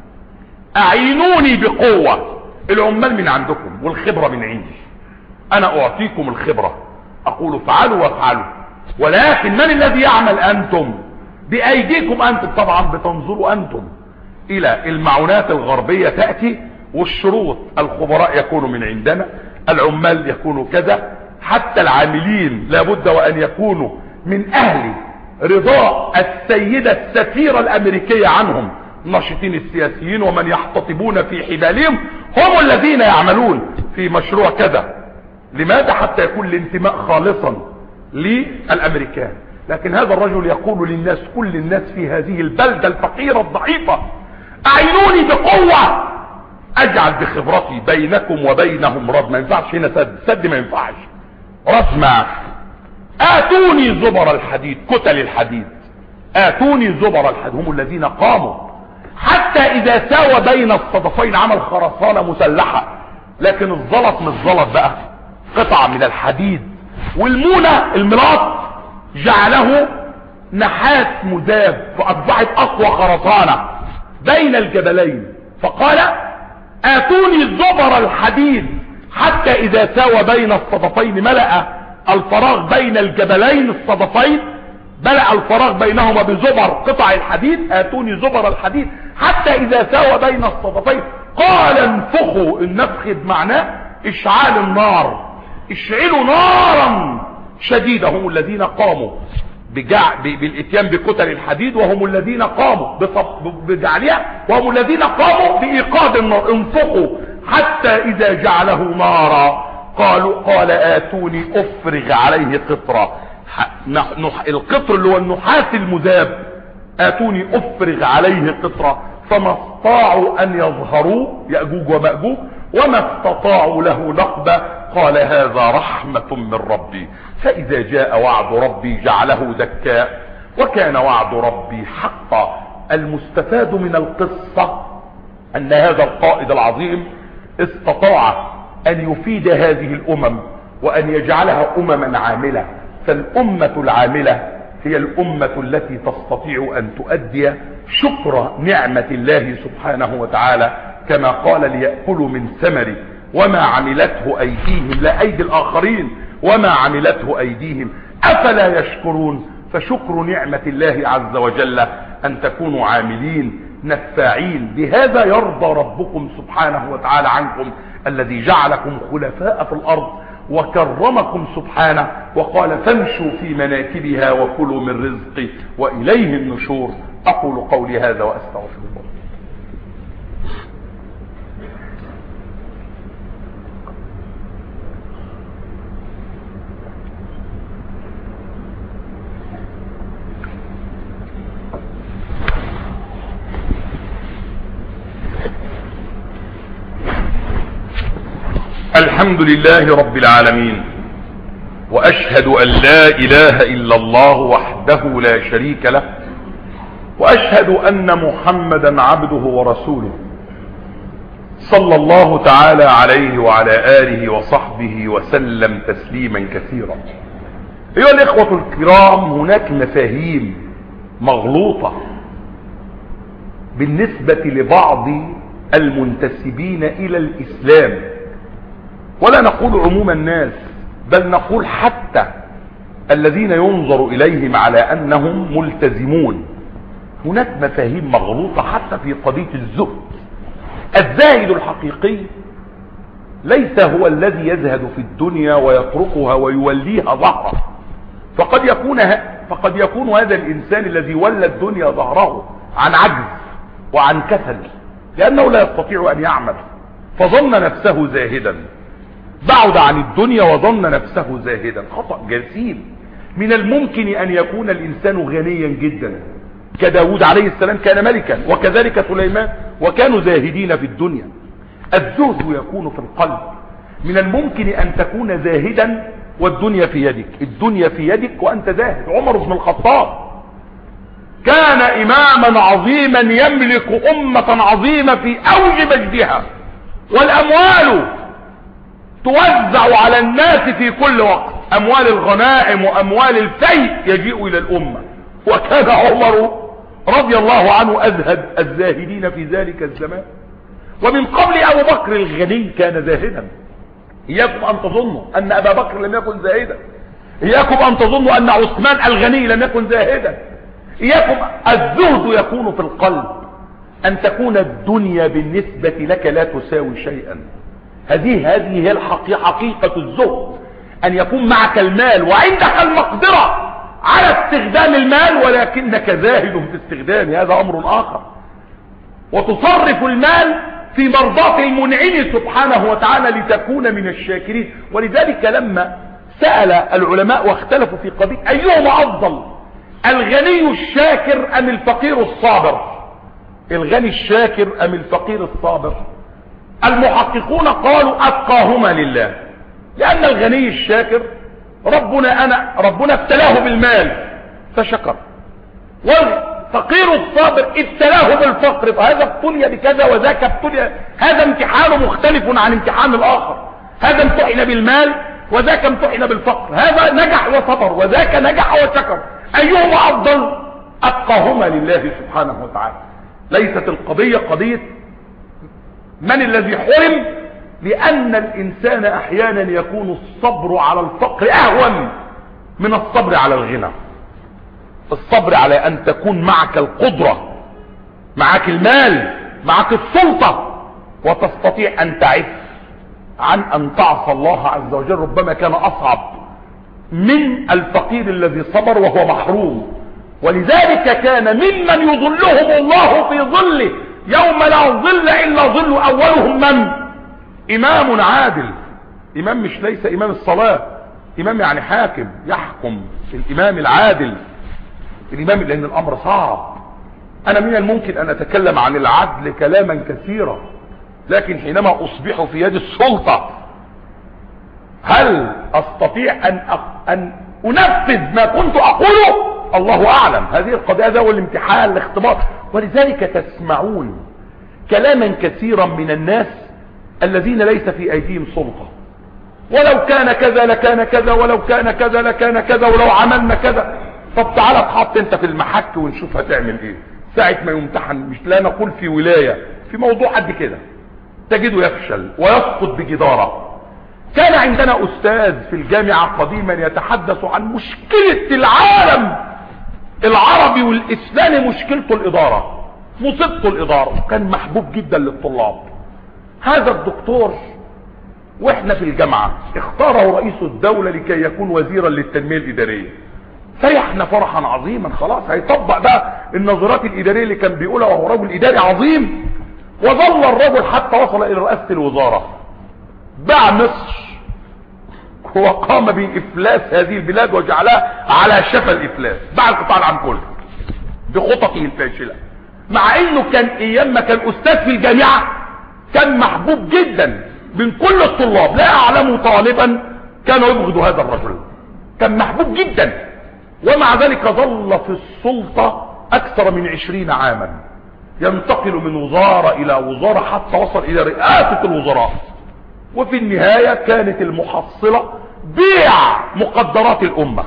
أعينوني بقوة، العمال من عندكم والخبرة من عندي، أنا أعطيكم الخبرة، أقول فعلوا وافعلوا، ولكن من الذي يعمل؟ أنتم بأيديكم أنتم. طبعا بتنظروا أنتم إلى المعونات الغربية تأتي، والشروط الخبراء يكونوا من عندنا، العمال يكونوا كذا، حتى العاملين لابد وأن يكونوا من أهل رضاء السيدة السفيرة الأمريكية عنهم، الناشطين السياسيين ومن يحتطبون في حبالهم هم الذين يعملون في مشروع كذا. لماذا؟ حتى يكون الانتماء خالصا للأمريكان. لكن هذا الرجل يقول للناس، كل الناس في هذه البلدة الفقيرة الضعيفة، أعينوني بقوة أجعل بخبرتي بينكم وبينهم رد. ما ينفعش هنا سد ما ينفعش، رسمة. آتوني زبر الحديد، كتل الحديد، آتوني زبر الحديد. هم الذين قاموا حتى إذا ساوى بين الصدفين عمل خرسانة مسلحة، لكن الزلط مش زلط بقى، قطعة من الحديد، والمونة الملاط جعله نحاس مذاب، فأصبحت أقوى خرسانة بين الجبلين. فقال آتوني زبر الحديد حتى إذا ساوى بين الصدفين، ملأ الفراغ بين الجبلين الصدفين، ملأ الفراغ بينهما بزبر قطع الحديد. آتوني زبر الحديد حتى إذا ساوى بين الصدفين. قال انفخوا، النفخ بمعناه إشعال النار، اشعلوا نارا شديدة. هم الذين قاموا بالاتيان بكتل الحديد، وهم الذين قاموا بجعلها، وهم الذين قاموا بإيقاد النار. انفخوا حتى إذا جعله نارا. قال آتوني أفرغ عليه قطرة، القطر اللي هو النحاس المذاب، آتوني أفرغ عليه قطرة. فما استطاعوا أن يظهروا، يأجوج ومأجوج، وما استطاعوا له نقبة. قال هذا رحمة من ربي، فإذا جاء وعد ربي جعله دكاء وكان وعد ربي حقا. المستفاد من القصة أن هذا القائد العظيم استطاع أن يفيد هذه الأمم وأن يجعلها أمما عاملة. فالأمة العاملة هي الأمة التي تستطيع أن تؤدي شكر نعمة الله سبحانه وتعالى، كما قال ليأكلوا من ثمره وما عملته أيديهم، لا أيدي الآخرين، وما عملته أيديهم أفلا يشكرون. فشكر نعمة الله عز وجل أن تكونوا عاملين نفاعين. بهذا يرضى ربكم سبحانه وتعالى عنكم، الذي جعلكم خلفاء في الأرض وكرمكم سبحانه وقال فامشوا في مناكبها وكلوا من رزقي وإليه النشور. أقول قولي هذا وأستغفر الله. الحمد لله رب العالمين، وأشهد أن لا إله إلا الله وحده لا شريك له، وأشهد أن محمدا عبده ورسوله صلى الله تعالى عليه وعلى آله وصحبه وسلم تسليما كثيرا. أيها الإخوة الكرام، هناك مفاهيم مغلوطة بالنسبة لبعض المنتسبين إلى الإسلام، ولا نقول عموم الناس، بل نقول حتى الذين ينظر إليهم على أنهم ملتزمون. هناك مفاهيم مغلوطة حتى في قضية الزهد. الزاهد الحقيقي ليس هو الذي يزهد في الدنيا ويتركها ويوليها ظهره، فقد يكون هذا الإنسان الذي ولى الدنيا ظهره عن عجز وعن كسل، لأنه لا يستطيع أن يعمل فظن نفسه زاهدا، بعد عن الدنيا وظن نفسه زاهدا. خطأ جسيم. من الممكن أن يكون الإنسان غنيا جدا كداود عليه السلام كان ملكا، وكذلك سليمان، وكانوا زاهدين في الدنيا. الزهد يكون في القلب. من الممكن أن تكون زاهدا والدنيا في يدك، الدنيا في يدك وأنت زاهد. عمر بن الخطاب كان إماما عظيما يملك أمة عظيمة في أوج مجدها، والأموال توزع على الناس في كل وقت، أموال الغنائم وأموال الفيء يجيء إلى الأمة. وكان عمر رضي الله عنه أزهد الزاهدين في ذلك الزمان. ومن قبل أبو بكر الغني كان زاهدا. إياكم أن تظنوا أن أبا بكر لم يكن زاهدا، إياكم أن تظنوا أن عثمان الغني لم يكن زاهدا. إياكم. الزهد يكون في القلب، أن تكون الدنيا بالنسبة لك لا تساوي شيئا. هذه هي حقيقة الزهد، أن يكون معك المال وعندك المقدرة على استخدام المال، ولكنك زاهد في استخدام هذا أمر آخر. وتصرف المال في مرضاة المنعم سبحانه وتعالى لتكون من الشاكرين. ولذلك لما سأل العلماء واختلفوا في قضية أيهما أفضل، الغني الشاكر أم الفقير الصابر، الغني الشاكر أم الفقير الصابر، المحققون قالوا أتقاهما لله، لأن الغني الشاكر ربنا ابتلاه بالمال فشكر، والفقير الصابر ابتلاه بالفقر، فهذا ابتلي بكذا وذاك ابتلي، هذا امتحان مختلف عن امتحان الآخر، هذا امتحن بالمال وذاك امتحن بالفقر، هذا نجح وصبر وذاك نجح وشكر. أيهما أفضل؟ أتقاهما لله سبحانه وتعالى. ليست القضية قضية من الذي حرم، لأن الإنسان أحيانا يكون الصبر على الفقر أهون من الصبر على الغنى. الصبر على أن تكون معك القدرة، معك المال، معك السلطة، وتستطيع أن تعف عن أن تعصى الله عز وجل، ربما كان أصعب من الفقير الذي صبر وهو محروم. ولذلك كان ممن يظلهم الله في ظله يوم لا ظل إلا ظل أولهم من؟ إمام عادل. إمام مش ليس إمام الصلاة، إمام يعني حاكم يحكم، الإمام العادل، الإمام، لأن الأمر صعب. أنا من الممكن أن أتكلم عن العدل كلاما كثيرا، لكن حينما أصبح في يد السلطة هل استطيع ان انفذ ما كنت اقوله؟ الله اعلم. هذه القضية، هذا هو الامتحان، الاختبار. ولذلك تسمعون كلاما كثيرا من الناس الذين ليس في ايديهم سلطة، ولو كان كذا لكان كذا، ولو كان كذا لكان كذا، ولو عملنا كذا. طب تعالى اتحط انت في المحك ونشوف هتعمل ايه ساعة ما يمتحن. مش لا نقول في ولاية، في موضوع قد كده تجده يفشل ويسقط بجدارة. كان عندنا استاذ في الجامعة قديما يتحدث عن مشكلة العالم العربي والاسلامي، مشكلته الادارة، مصيبته الادارة. كان محبوب جدا للطلاب. هذا الدكتور واحنا في الجامعة اختاره رئيس الدولة لكي يكون وزيرا للتنمية الادارية. فرحنا فرحا عظيما، خلاص هيطبق بقى النظرات الادارية اللي كان بيقولها، وهو رجل اداري عظيم. وظل الرجل حتى وصل الى رئاسة الوزارة، باع مصر وقام بإفلاس هذه البلاد وجعلها على شفا الإفلاس، باع القطاع العام كله بخططه الفاشلة. مع انه كان ايام ما كان استاذ في الجامعة كان محبوب جدا من كل الطلاب، لا اعلم طالبا كان يبغض هذا الرجل، كان محبوب جدا. ومع ذلك ظل في السلطة اكثر من 20 عاما، ينتقل من وزارة الى وزارة حتى وصل الى رئاسة الوزراء. وفي النهاية كانت المحصلة بيع مقدرات الامة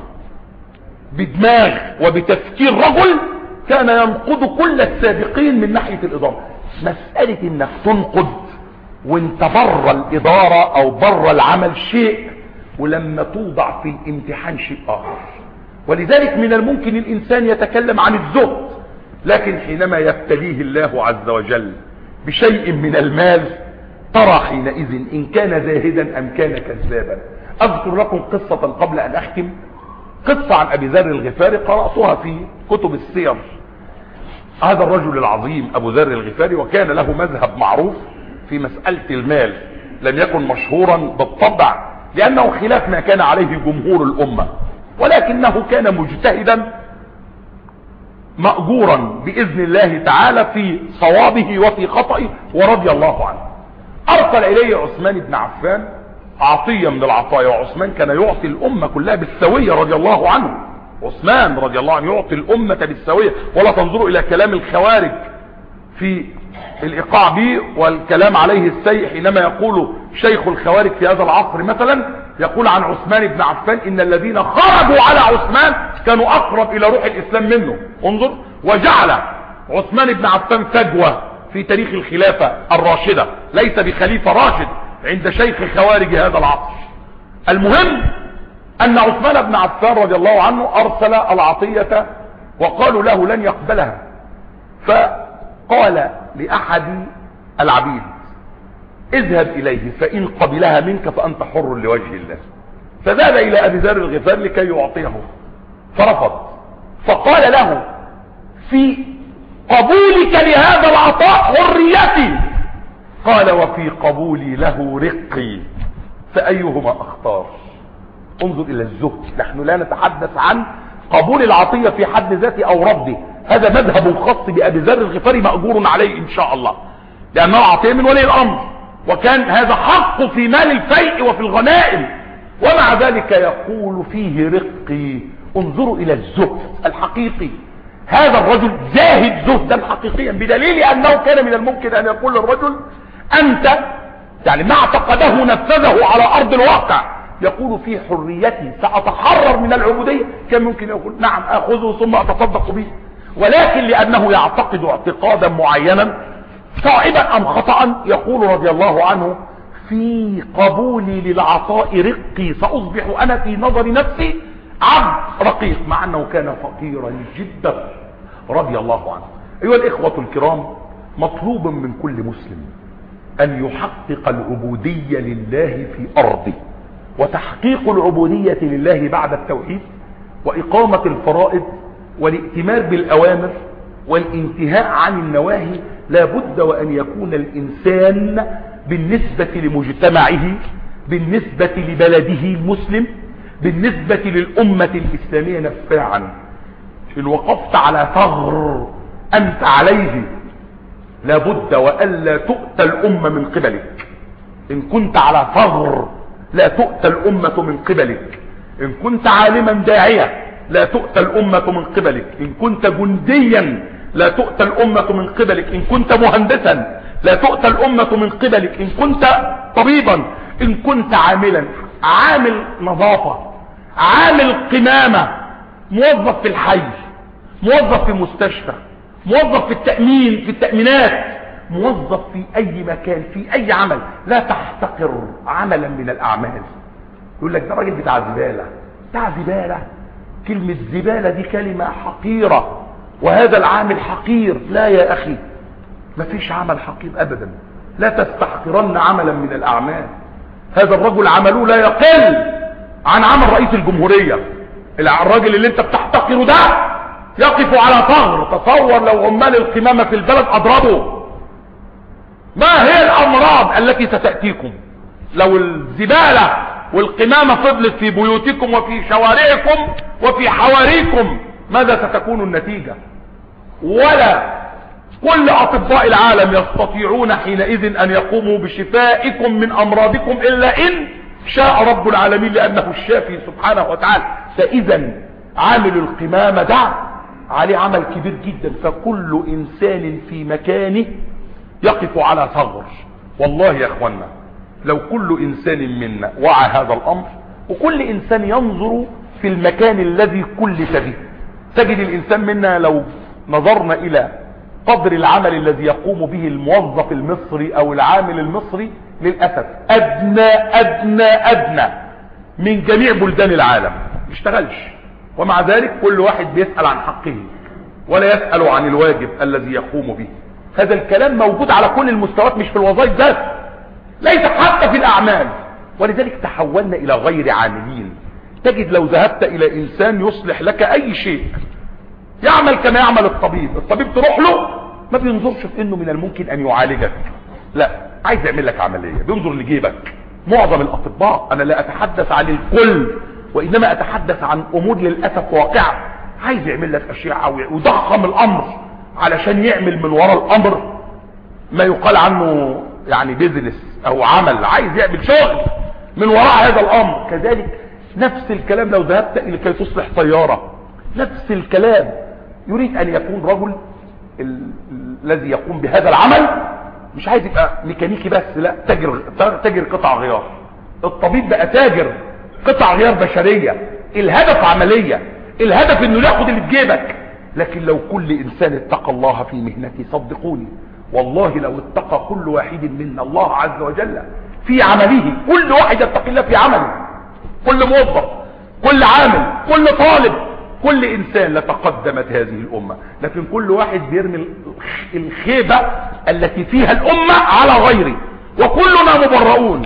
بدماغ وبتفكير رجل كان ينقض كل السابقين من ناحية الادارة. مسألة انك تنقض وانت بره الادارة او بره العمل شيء، ولما توضع في الامتحان شيء اخر. ولذلك من الممكن الانسان يتكلم عن الزهد، لكن حينما يبتليه الله عز وجل بشيء من المال ترى حينئذ ان كان زاهدا ام كان كذابا. اذكر لكم قصة قبل ان اختم، قصة عن ابي ذر الغفاري قرأتها في كتب السير. هذا الرجل العظيم ابو ذر الغفاري، وكان له مذهب معروف في مسألة المال، لم يكن مشهورا بالطبع لانه خلاف ما كان عليه جمهور الامة، ولكنه كان مجتهدا مأجورا بإذن الله تعالى في صوابه وفي خطئه، ورضي الله عنه. ارسل اليه عثمان بن عفان عطية من العطايا، وعثمان كان يعطي الامة كلها بالسوية رضي الله عنه. عثمان رضي الله عنه يعطي الامة بالسوية. ولا تنظروا الى كلام الخوارج في الايقاع به والكلام عليه السيء، حينما يقول شيخ الخوارج في هذا العصر مثلا يقول عن عثمان بن عفان ان الذين خرجوا على عثمان كانوا اقرب الى روح الاسلام منه. انظر، وجعل عثمان بن عفان فجوة في تاريخ الخلافة الراشدة، ليس بخليفة راشد عند شيخ خوارج هذا العصر. المهم ان عثمان بن عفان رضي الله عنه ارسل العطية وقالوا له لن يقبلها، فقال لاحد العبيد اذهب اليه فان قبلها منك فانت حر لوجه الله. فذهب الى ابي ذر الغفار لكي يعطيه فرفض، فقال له في قبولك لهذا العطاء حريتي، قال وفي قبولي له رقي، فأيهما اختار؟ انظر الى الزهد. نحن لا نتحدث عن قبول العطية في حد ذاته او رده، هذا مذهب خاص بأبي ذر الغفاري مأجور عليه ان شاء الله، لانه عطية من ولي الامر، وكان هذا حقه في مال الفيء وفي الغنائم، ومع ذلك يقول فيه رقي. انظروا الى الزهد الحقيقي. هذا الرجل زاهد زهدا حقيقيا، بدليل انه كان من الممكن ان يقول للرجل انت يعني ما اعتقده نفذه على ارض الواقع، يقول في حريتي ساتحرر من العبودية، كان ممكن يقول نعم اخذه ثم اتصدق به، ولكن لانه يعتقد اعتقادا معينا صائبا ام خطأ يقول رضي الله عنه في قبولي للعطاء رقي، ساصبح انا في نظر نفسي عبد رقيق، مع انه كان فقيرا جدا رضي الله عنه. ايها الاخوة الكرام، مطلوب من كل مسلم ان يحقق العبودية لله في ارضه، وتحقيق العبودية لله بعد التوحيد واقامة الفرائض والائتمار بالاوامر والانتهاء عن النواهي، لا بد وان يكون الانسان بالنسبة لمجتمعه، بالنسبة لبلده المسلم، بالنسبة للأمة الإسلامية نفاعا. إن وقفت على ثغر أنت عليه لابد وألا تؤتى الأمة من قبلك. إن كنت على ثغر لا تؤتى الأمة من قبلك. إن كنت عالما داعية لا تؤتى الأمة من قبلك. إن كنت جنديا لا تؤتى الأمة من قبلك. إن كنت مهندسا لا تؤتى الأمة من قبلك. إن كنت طبيبا، إن كنت عاملا، عامل نظافة، عامل قمامة، موظف في الحي، موظف في مستشفى، موظف في التأمين، في التأمينات، موظف في أي مكان، في أي عمل، لا تحتقر عملا من الأعمال. يقول لك ده راجل بتاع زبالة. بتاع زبالة؟ كلمة زبالة دي كلمة حقيرة، وهذا العامل حقير. لا يا أخي، ما فيش عمل حقير أبدا. لا تستحقرن عملا من الأعمال. هذا الرجل عمله لا يقل عن عمل رئيس الجمهورية. الراجل اللي انت بتحتقره ده يقف على ثغر. تصور لو عمال القمامة في البلد أضربه. ما هي الأمراض التي ستأتيكم لو الزبالة والقمامة فضلت في بيوتكم وفي شوارعكم وفي حواريكم؟ ماذا ستكون النتيجة؟ ولا كل أطباء العالم يستطيعون حينئذ أن يقوموا بشفائكم من أمراضكم إلا إن شاء رب العالمين، لأنه الشافي سبحانه وتعالى. فإذا عامل القمامة ده عليه عمل كبير جدا. فكل إنسان في مكانه يقف على ثغر. والله يا أخوانا لو كل إنسان منا وعى هذا الأمر، وكل إنسان ينظر في المكان الذي كلف به، تجد الإنسان منا لو نظرنا إلى قدر العمل الذي يقوم به الموظف المصري أو العامل المصري، للأسف أدنى من جميع بلدان العالم يشتغلش. ومع ذلك كل واحد بيسأل عن حقه ولا يسأل عن الواجب الذي يقوم به. هذا الكلام موجود على كل المستويات، مش في الوظائف بس، ليس حتى في الأعمال. ولذلك تحولنا إلى غير عاملين. تجد لو ذهبت إلى إنسان يصلح لك أي شيء يعمل كما يعمل الطبيب. الطبيب تروح له ما بينظرش في انه من الممكن ان يعالجك، لا، عايز يعمل لك عملية بينظر لجيبك. معظم الاطباء، انا لا اتحدث عن الكل وانما اتحدث عن امور للأسف واقعة، عايز يعمل لك اشياء ويضخم الامر علشان يعمل من وراء الامر ما يقال عنه يعني بيزنس او عمل، عايز يعمل شغل من وراء هذا الامر. كذلك نفس الكلام لو ذهبت الى كي تصلح سيارة، نفس الكلام. يريد ان يكون رجل الذي يقوم بهذا العمل مش عايز يبقى ميكانيكي بس، لا، تاجر قطع غيار. الطبيب بقى تاجر قطع غيار بشرية. الهدف عملية، الهدف انه ياخد اللي في جيبك. لكن لو كل انسان اتقى الله في مهنته، صدقوني والله لو اتقى كل واحد منا الله عز وجل في عمله، كل واحد يتقي الله في عمله، كل موظف، كل عامل، كل طالب، كل انسان لتقدمت هذه الامة. لكن كل واحد بيرمي الخيبة التي فيها الامة على غيره. وكلنا مبرؤون،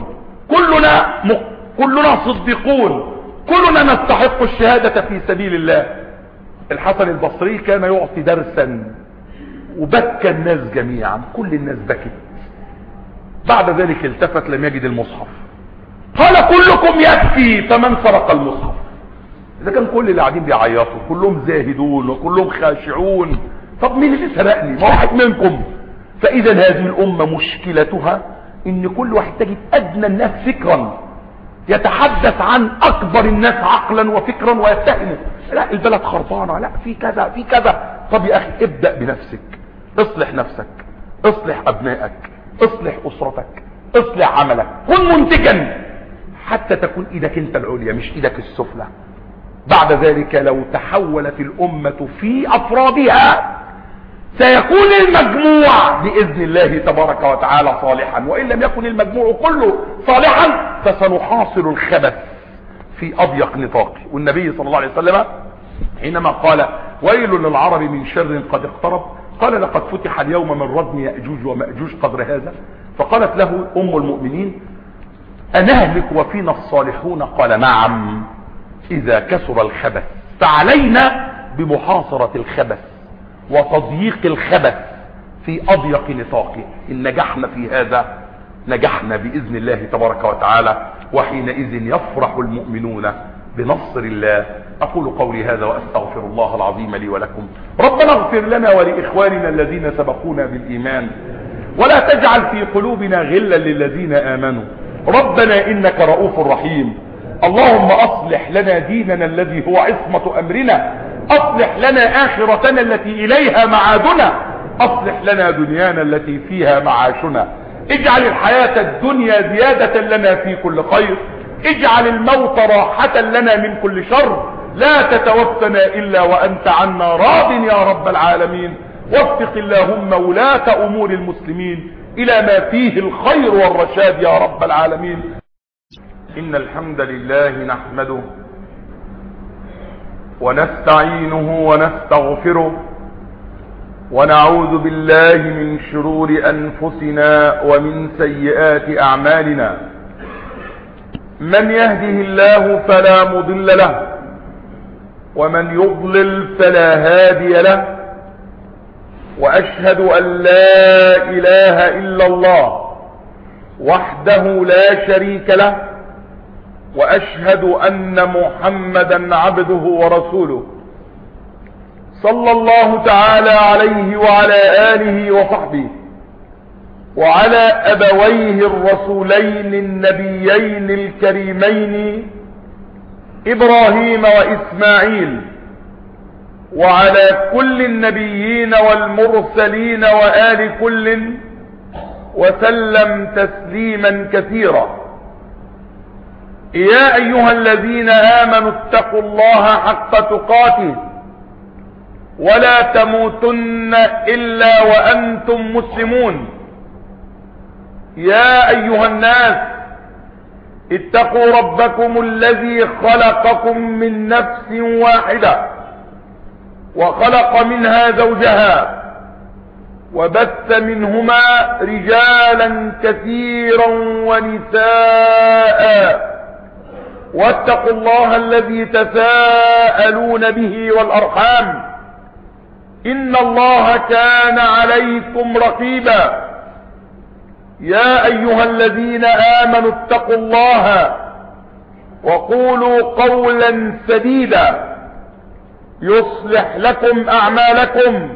كلنا صديقون، كلنا نستحق الشهادة في سبيل الله. الحسن البصري كان يعطي درسا وبكى الناس جميعا، كل الناس بكت. بعد ذلك التفت لم يجد المصحف، قال كلكم يبكي فمن سرق المصحف. اذا كان كل اللي قاعدين بيعيطوا كلهم زاهدون وكلهم خاشعون، طب مين اللي سرقني؟ ما واحد منكم. فاذا هذه الامة مشكلتها ان كل واحد تجد ادنى الناس فكرا يتحدث عن اكبر الناس عقلا وفكرا ويتهمه، لا البلد خربانة، لا في كذا في كذا. طب يا اخي ابدأ بنفسك، اصلح نفسك، اصلح ابنائك، اصلح اسرتك، اصلح عملك، كن منتجا حتى تكون ايدك انت العليا مش ايدك السفلى. بعد ذلك لو تحولت الامة في افرادها سيكون المجموع باذن الله تبارك وتعالى صالحا، وان لم يكن المجموع كله صالحا فسنحاصر الخبث في اضيق نطاق. والنبي صلى الله عليه وسلم حينما قال ويل للعرب من شر قد اقترب، قال لقد فتح اليوم من ردم يأجوج ومأجوج قدر هذا. فقالت له ام المؤمنين أنهلك وفينا الصالحون؟ قال نعم إذا كثر الخبث، فعلينا بمحاصرة الخبث وتضييق الخبث في أضيق نطاقه. إن نجحنا في هذا نجحنا بإذن الله تبارك وتعالى، وحينئذ يفرح المؤمنون بنصر الله. أقول قولي هذا وأستغفر الله العظيم لي ولكم. ربنا اغفر لنا ولإخواننا الذين سبقونا بالإيمان، ولا تجعل في قلوبنا غلا للذين آمنوا ربنا إنك رؤوف رحيم. اللهم أصلح لنا ديننا الذي هو عصمة أمرنا، أصلح لنا آخرتنا التي إليها معادنا، أصلح لنا دنيانا التي فيها معاشنا. اجعل الحياة الدنيا زيادة لنا في كل خير، اجعل الموت راحة لنا من كل شر، لا تتوفنا إلا وأنت عنا راض يا رب العالمين. وفق اللهم ولاة أمور المسلمين إلى ما فيه الخير والرشاد يا رب العالمين. إن الحمد لله نحمده ونستعينه ونستغفره ونعوذ بالله من شرور أنفسنا ومن سيئات أعمالنا. من يهده الله فلا مضل له ومن يضلل فلا هادي له، وأشهد أن لا إله إلا الله وحده لا شريك له، وأشهد أن محمدا عبده ورسوله صلى الله تعالى عليه وعلى آله وصحبه وعلى أبويه الرسولين النبيين الكريمين إبراهيم وإسماعيل، وعلى كل النبيين والمرسلين وآل كل، وسلم تسليما كثيرا. يا أيها الذين آمنوا اتقوا الله حق تقاته ولا تموتن إلا وأنتم مسلمون. يا أيها الناس اتقوا ربكم الذي خلقكم من نفس واحدة وخلق منها زوجها وبث منهما رجالا كثيرا ونساء، واتقوا الله الذي تساءلون به والأرحام إن الله كان عليكم رقيبا. يا أيها الذين آمنوا اتقوا الله وقولوا قولا سديدا يصلح لكم أعمالكم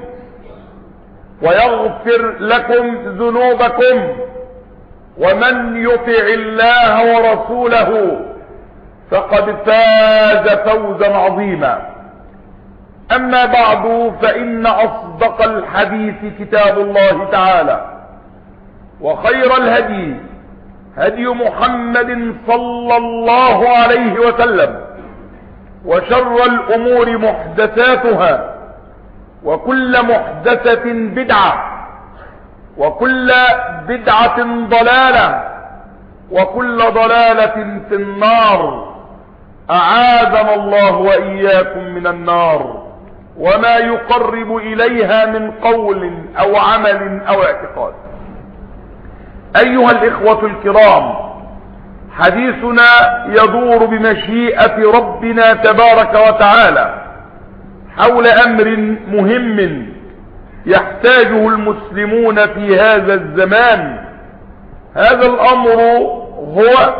ويغفر لكم ذنوبكم، ومن يطع الله ورسوله فقد فاز فوزا عظيما. أما بعد، فإن أصدق الحديث كتاب الله تعالى، وخير الهدي هدي محمد صلى الله عليه وسلم، وشر الأمور محدثاتها، وكل محدثة بدعة، وكل بدعة ضلالة، وكل ضلالة في النار. أعاذنا الله وإياكم من النار وما يقرب إليها من قول أو عمل أو اعتقاد. أيها الإخوة الكرام، حديثنا يدور بمشيئة ربنا تبارك وتعالى حول أمر مهم يحتاجه المسلمون في هذا الزمان. هذا الأمر هو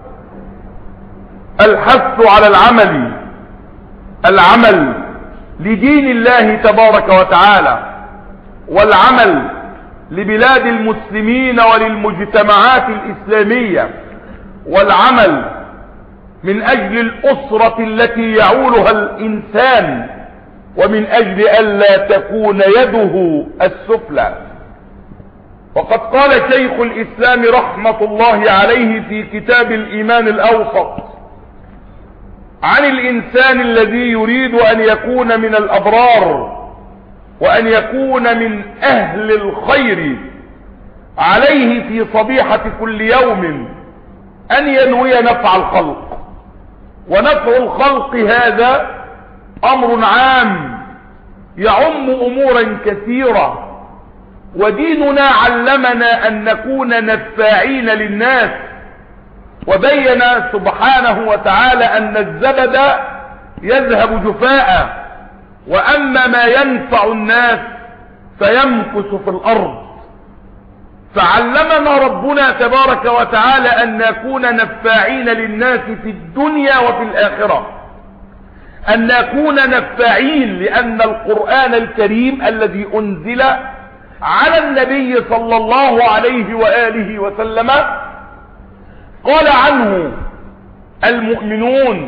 الحث على العمل لدين الله تبارك وتعالى، والعمل لبلاد المسلمين وللمجتمعات الإسلامية، والعمل من أجل الأسرة التي يعولها الإنسان، ومن أجل ألا تكون يده السفلى. وقد قال شيخ الإسلام رحمة الله عليه في كتاب الإيمان الأوسط عن الإنسان الذي يريد أن يكون من الأبرار وأن يكون من أهل الخير، عليه في صبيحة كل يوم أن ينوي نفع الخلق. ونفع الخلق هذا أمر عام يعم أمورا كثيرة، وديننا علمنا أن نكون نفاعين للناس، وبين سبحانه وتعالى أن الزبد يذهب جفاء، وأما ما ينفع الناس فيمكث في الأرض. فعلمنا ربنا تبارك وتعالى أن نكون نفاعين للناس في الدنيا وفي الآخرة، أن نكون نفاعين، لأن القرآن الكريم الذي أنزل على النبي صلى الله عليه وآله وسلم قال عنه المؤمنون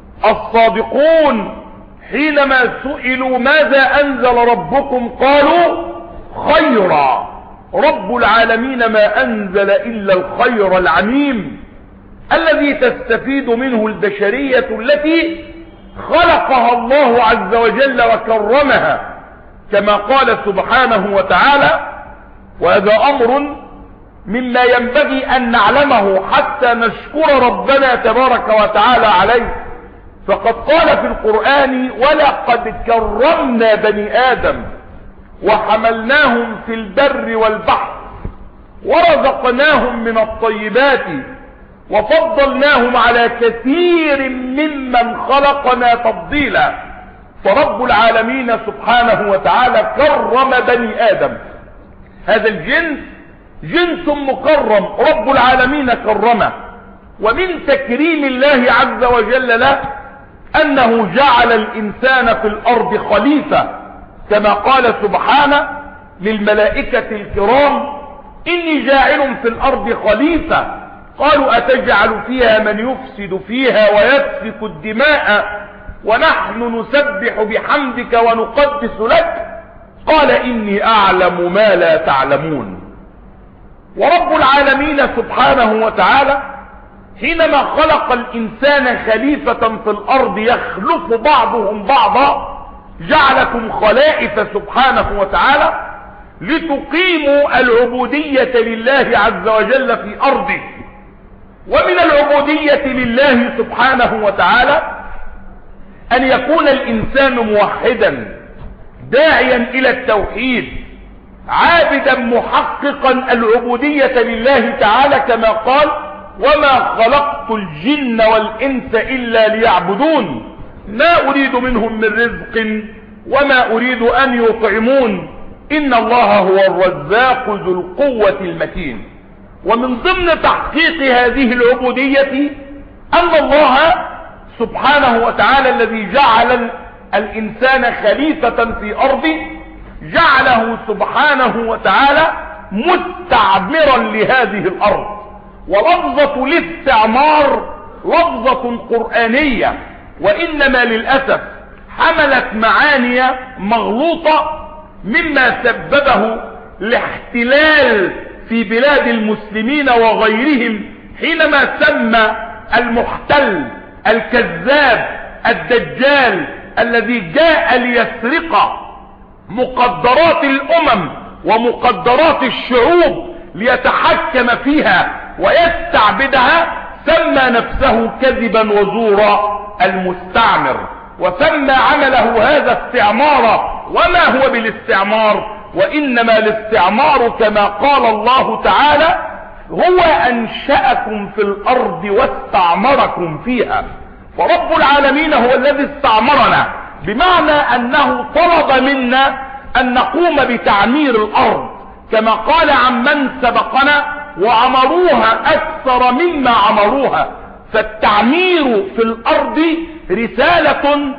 الصادقون حينما سئلوا ماذا أنزل ربكم قالوا خيرا. رب العالمين ما أنزل إلا الخير العميم الذي تستفيد منه البشرية التي خلقها الله عز وجل وكرمها، كما قال سبحانه وتعالى: وهذا أمر مما ينبغي أن نعلمه حتى نشكر ربنا تبارك وتعالى عليه. فقد قال في القرآن: ولقد كرمنا بني آدم وحملناهم في البر والبحر ورزقناهم من الطيبات وفضلناهم على كثير ممن خلقنا تفضيلا. فرب العالمين سبحانه وتعالى كرم بني آدم. هذا الجنس جنس مكرم، رب العالمين كرمه. ومن تكريم الله عز وجل له أنه جعل الإنسان في الأرض خليفة، كما قال سبحانه للملائكة الكرام: إني جاعل في الأرض خليفة. قالوا: أتجعل فيها من يفسد فيها ويسفك الدماء ونحن نسبح بحمدك ونقدس لك؟ قال: إني أعلم ما لا تعلمون. ورب العالمين سبحانه وتعالى حينما خلق الإنسان خليفة في الأرض يخلف بعضهم بعضا جعلكم خلائف سبحانه وتعالى لتقيموا العبودية لله عز وجل في أرضه. ومن العبودية لله سبحانه وتعالى أن يكون الإنسان موحدا داعيا إلى التوحيد عابدا محققا العبودية لله تعالى، كما قال: وما خلقت الجن والإنس إلا ليعبدون ما أريد منهم من رزق وما أريد أن يطعمون إن الله هو الرزاق ذو القوة المتين. ومن ضمن تحقيق هذه العبودية أن الله سبحانه وتعالى الذي جعل الإنسان خليفة في أرضه جعله سبحانه وتعالى مستعمرا لهذه الأرض. ولفظة الاستعمار لفظة قرآنية، وإنما للأسف حملت معاني مغلوطة مما سببه الاحتلال في بلاد المسلمين وغيرهم، حينما سمى المحتل الكذاب الدجال الذي جاء ليسرق مقدرات الأمم ومقدرات الشعوب ليتحكم فيها ويستعبدها، سمى نفسه كذبا وزورا المستعمر، وسمى عمله هذا استعمارا. وما هو بالاستعمار؟ وإنما الاستعمار كما قال الله تعالى: هو أنشأكم في الأرض واستعمركم فيها. فرب العالمين هو الذي استعمرنا، بمعنى أنه طلب منا أن نقوم بتعمير الأرض، كما قال عمن سبقنا: وعمروها أكثر مما عمروها. فالتعمير في الأرض رسالة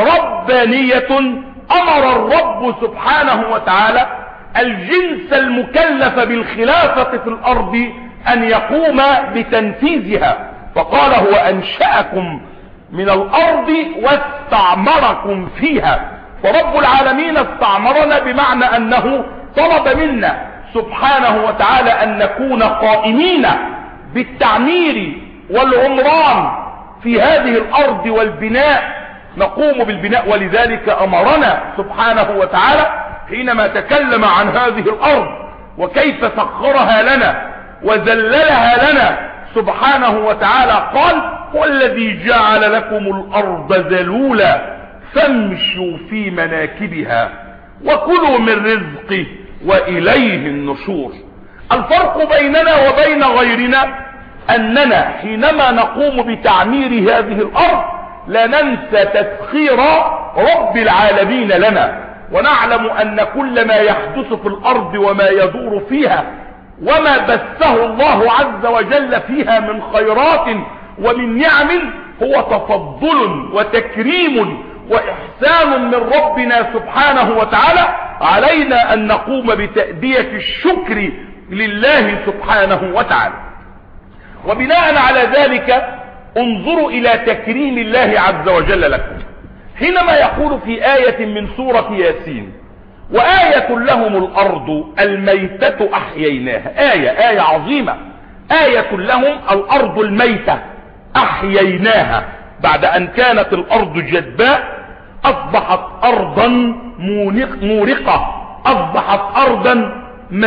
ربانية أمر الرب سبحانه وتعالى الجنس المكلف بالخلافة في الأرض أن يقوم بتنفيذها، فقال: هو أنشأكم من الأرض واستعمركم فيها. فرب العالمين استعمرنا بمعنى أنه طلب منا سبحانه وتعالى أن نكون قائمين بالتعمير والعمران في هذه الأرض والبناء، نقوم بالبناء. ولذلك أمرنا سبحانه وتعالى حينما تكلم عن هذه الأرض وكيف سخرها لنا وذللها لنا سبحانه وتعالى، قال: والذي جعل لكم الأرض ذلولا فامشوا في مناكبها وكلوا من رزقه وإليه النشور. الفرق بيننا وبين غيرنا أننا حينما نقوم بتعمير هذه الأرض لا ننسى تسخير رب العالمين لنا، ونعلم أن كل ما يحدث في الأرض وما يدور فيها وما بثه الله عز وجل فيها من خيرات ومن نعم هو تفضل وتكريم وإحسان من ربنا سبحانه وتعالى. علينا أن نقوم بتأدية الشكر لله سبحانه وتعالى. وبناء على ذلك انظروا الى تكريم الله عز وجل لكم حينما يقول في آية من سورة ياسين: وآية لهم الأرض الميتة أحييناها. آية عظيمة، آية لهم الأرض الميتة أحييناها، بعد أن كانت الأرض جدباء أصبحت أرضا مورقة، أصبحت أرضا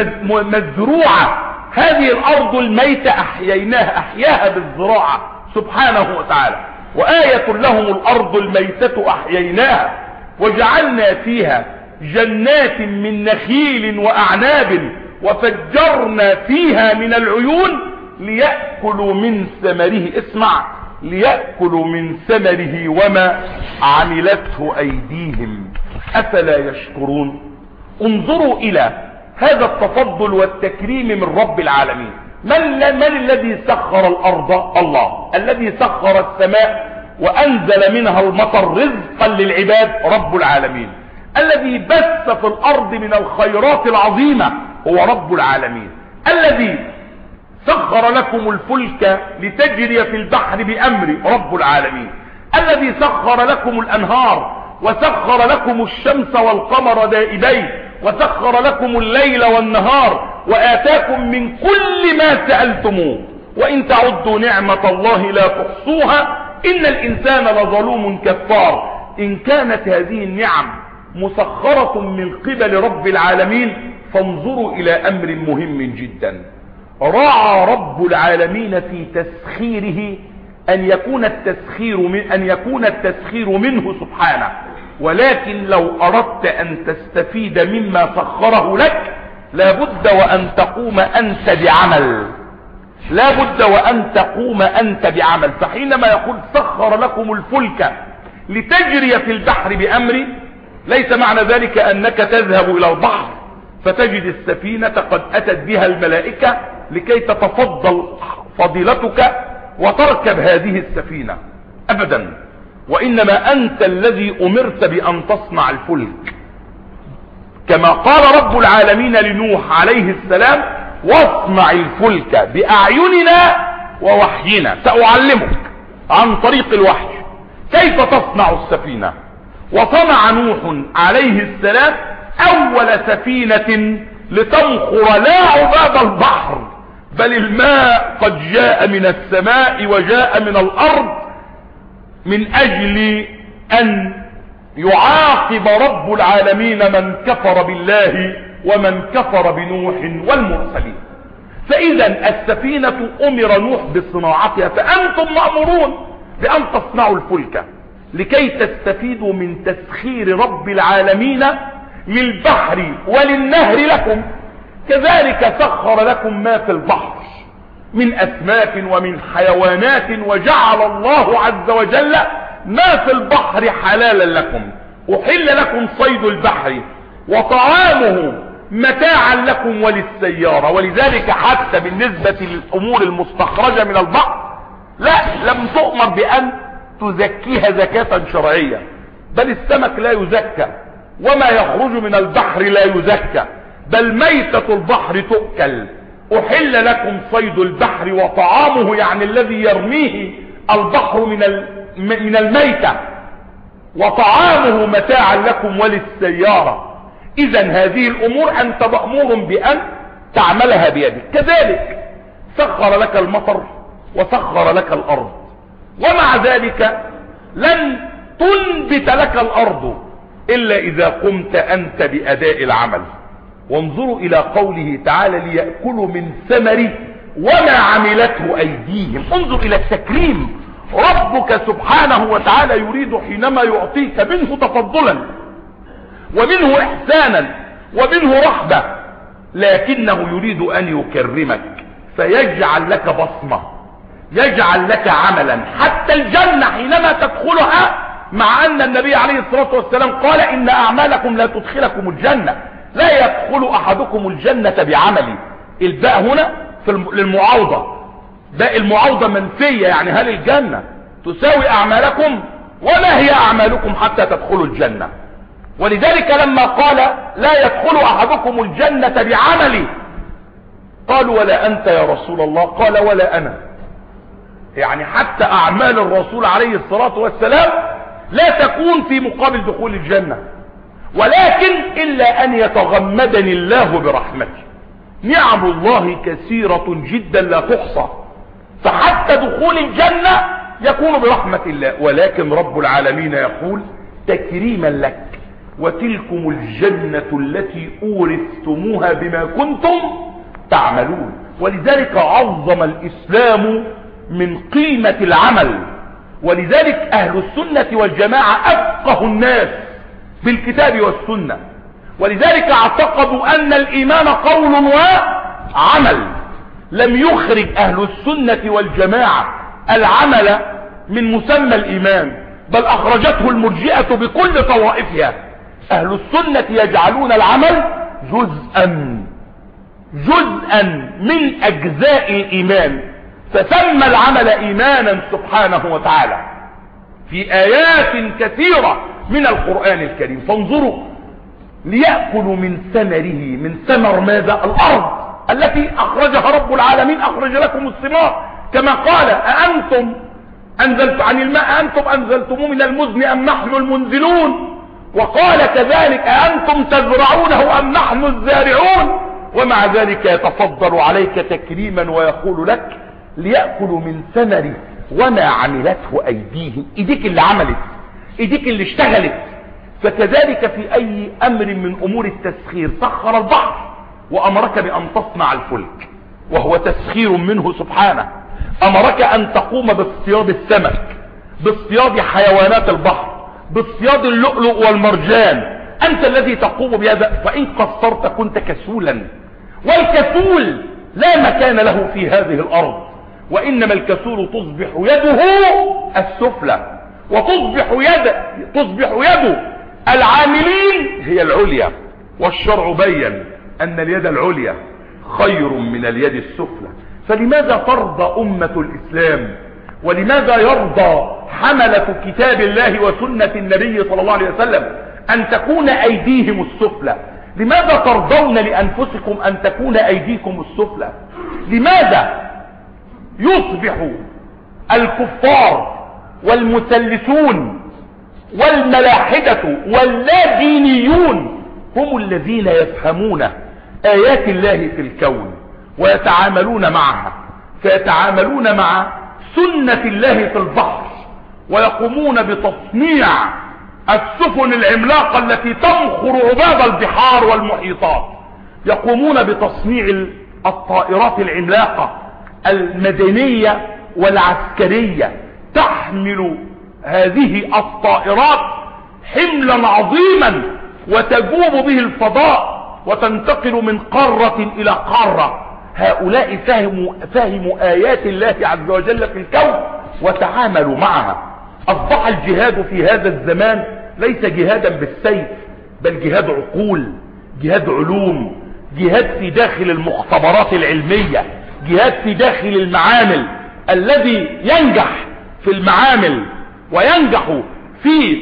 مزروعة. هذه الأرض الميتة أحييناها، أحياها بالزراعة سبحانه وتعالى. وآية لهم الأرض الميتة أحييناها وجعلنا فيها جنات من نخيل وأعناب وفجرنا فيها من العيون ليأكلوا من ثمره. اسمع، ليأكلوا من ثمره وما عملته أيديهم أفلا يشكرون. انظروا إلى هذا التفضل والتكريم من رب العالمين. من الذي سخر الأرض؟ الله. الذي سخر السماء وأنزل منها المطر رزقا للعباد رب العالمين. الذي بث في الأرض من الخيرات العظيمة هو رب العالمين. الذي سخر لكم الفلك لتجري في البحر بأمر رب العالمين. الذي سخر لكم الأنهار وسخر لكم الشمس والقمر دائبين وسخر لكم الليل والنهار وآتاكم من كل ما سألتموه وإن تعدوا نعمة الله لا تحصوها إن الإنسان لظلوم كفار. إن كانت هذه النعم مسخرة من قبل رب العالمين فانظروا إلى أمر مهم جدا. راعى رب العالمين في تسخيره أن يكون التسخير منه سبحانه. ولكن لو أردت أن تستفيد مما سخره لك لابد وأن تقوم أنت بعمل، لابد وأن تقوم أنت بعمل. فحينما يقول سخر لكم الفلك لتجري في البحر بأمري، ليس معنى ذلك أنك تذهب إلى البحر فتجد السفينة قد أتت بها الملائكة لكي تتفضل فضيلتك وتركب هذه السفينة أبدا، وإنما أنت الذي أمرت بأن تصنع الفلك. كما قال رب العالمين لنوح عليه السلام: واصنع الفلك بأعيننا ووحينا، سأعلمك عن طريق الوحي كيف تصنع السفينة. وصنع نوح عليه السلام أول سفينة لتنخر لا عباب البحر بل الماء قد جاء من السماء وجاء من الأرض من أجل أن يعاقب رب العالمين من كفر بالله ومن كفر بنوح والمرسلين. فإذا السفينة أمر نوح بصناعتها، فأنتم مأمورون بأن تصنعوا الفلك لكي تستفيدوا من تسخير رب العالمين للبحر وللنهر لكم. كذلك سخر لكم ما في البحر من أسماك ومن حيوانات، وجعل الله عز وجل ما في البحر حلالا لكم. أحل لكم صيد البحر وطعامه متاعا لكم وللسيارة. ولذلك حتى بالنسبة للأمور المستخرجة من البحر لم تؤمر بأن تزكيها زكاة شرعية، بل السمك لا يزكى وما يخرج من البحر لا يزكى، بل ميتة البحر تؤكل. أحل لكم صيد البحر وطعامه، يعني الذي يرميه البحر من الميتة، وطعامه متاعا لكم وللسيارة. إذا هذه الأمور أنت مأمور بأن تعملها بيدك. كذلك سخر لك المطر وسخر لك الأرض، ومع ذلك لن تنبت لك الأرض إلا إذا قمت أنت بأداء العمل. وانظروا إلى قوله تعالى: ليأكلوا من ثمره وما عملته أيديهم. انظر إلى التكريم. ربك سبحانه وتعالى يريد حينما يعطيك منه تفضلا ومنه إحسانا ومنه رحبة، لكنه يريد أن يكرمك فيجعل لك بصمة، يجعل لك عملا. حتى الجنة حينما تدخلها، مع أن النبي عليه الصلاة والسلام قال: إن أعمالكم لا تدخلكم الجنة، لا يدخل أحدكم الجنة بعملي. الباء هنا للمعاوضة، باء المعاوضة منفية، يعني هل الجنة تساوي أعمالكم؟ وما هي أعمالكم حتى تدخلوا الجنة؟ ولذلك لما قال: لا يدخل أحدكم الجنة بعملي، قالوا: ولا أنت يا رسول الله؟ قال: ولا أنا. يعني حتى اعمال الرسول عليه الصلاة والسلام لا تكون في مقابل دخول الجنة، ولكن الا ان يتغمدني الله برحمته. نعم الله كثيرة جدا لا تحصى، فحتى دخول الجنة يكون برحمة الله. ولكن رب العالمين يقول تكريما لك وتلكم الجنة التي أورثتموها بما كنتم تعملون. ولذلك عظم الإسلام من قيمة العمل، ولذلك أهل السنة والجماعة أفقه الناس بالكتاب والسنة، ولذلك اعتقدوا أن الإيمان قول وعمل. لم يخرج أهل السنة والجماعة العمل من مسمى الإيمان، بل أخرجته المرجئة بكل طوائفها. أهل السنة يجعلون العمل جزءا من أجزاء الإيمان، فسمى العمل إيمانا سبحانه وتعالى في آيات كثيرة من القرآن الكريم. فانظروا، ليأكلوا من ثمره، من ثمر ماذا؟ الأرض التي أخرجها رب العالمين، أخرج لكم الثمار كما قال أأنتم أنزلت عن الماء أنتم أنزلتموه من المزن أم نحن المنزلون، وقال كذلك أأنتم تزرعونه أم نحن الزارعون، ومع ذلك يتفضل عليك تكريما ويقول لك ليأكلوا من ثمره وما عملته أيديهم. إيديك اللي عملت، إيديك اللي اشتغلت. فكذلك في أي أمر من أمور التسخير، سخر البحر وأمرك بأن تصنع الفلك وهو تسخير منه سبحانه. أمرك أن تقوم باصطياد السمك، باصطياد حيوانات البحر، باصطياد اللؤلؤ والمرجان، أنت الذي تقوم بهذا. فإن قصرت كنت كسولا، والكسول لا مكان له في هذه الأرض، وإنما الكسول تصبح يده السفلى، وتصبح يد العاملين هي العليا. والشرع بين أن اليد العليا خير من اليد السفلى. فلماذا ترضى أمة الإسلام، ولماذا يرضى حملة كتاب الله وسنة النبي صلى الله عليه وسلم أن تكون أيديهم السفلى؟ لماذا ترضون لأنفسكم أن تكون أيديكم السفلى؟ لماذا يصبح الكفار والمثلثون والملاحدة واللادينيون هم الذين يفهمون آيات الله في الكون ويتعاملون معها، فيتعاملون مع سنة الله في البحر، ويقومون بتصنيع السفن العملاقة التي تمخر عباب البحار والمحيطات، يقومون بتصنيع الطائرات العملاقة المدنية والعسكرية، تحمل هذه الطائرات حملا عظيما وتجوب به الفضاء وتنتقل من قارة إلى قارة. هؤلاء فهموا آيات الله عز وجل في الكون وتعاملوا معها. أصبح الجهاد في هذا الزمان ليس جهادا بالسيف، بل جهاد عقول، جهاد علوم، جهاد في داخل المختبرات العلمية، جهاد في داخل المعامل. الذي ينجح في المعامل وينجح في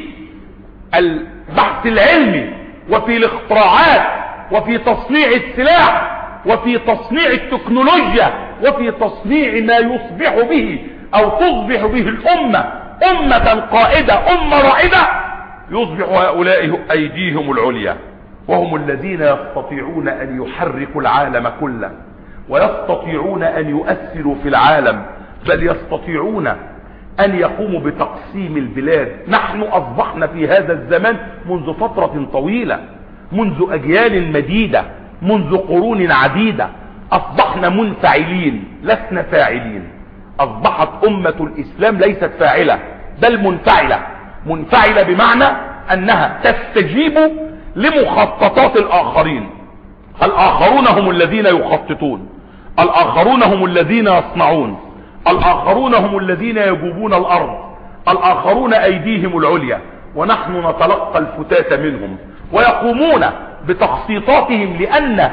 البحث العلمي وفي الاختراعات وفي تصنيع السلاح وفي تصنيع التكنولوجيا وفي تصنيع ما يصبح به او تصبح به الامة امة قائدة، امة رائدة، يصبح هؤلاء ايديهم العليا، وهم الذين يستطيعون ان يحركوا العالم كله، ويستطيعون ان يؤثروا في العالم، بل يستطيعون ان يقوموا بتقسيم البلاد. نحن اصبحنا في هذا الزمان منذ فترة طويلة، منذ اجيال مديدة، منذ قرون عديدة، اصبحنا منفعلين لسنا فاعلين. اصبحت امة الاسلام ليست فاعلة بل منفعلة. منفعلة بمعنى انها تستجيب لمخططات الاخرين. الاخرون هم الذين يخططون، الاخرون هم الذين يصنعون، الاخرون هم الذين يجوبون الارض، الاخرون ايديهم العليا، ونحن نتلقى الفتات منهم ويقومون بتخطيطاتهم. لان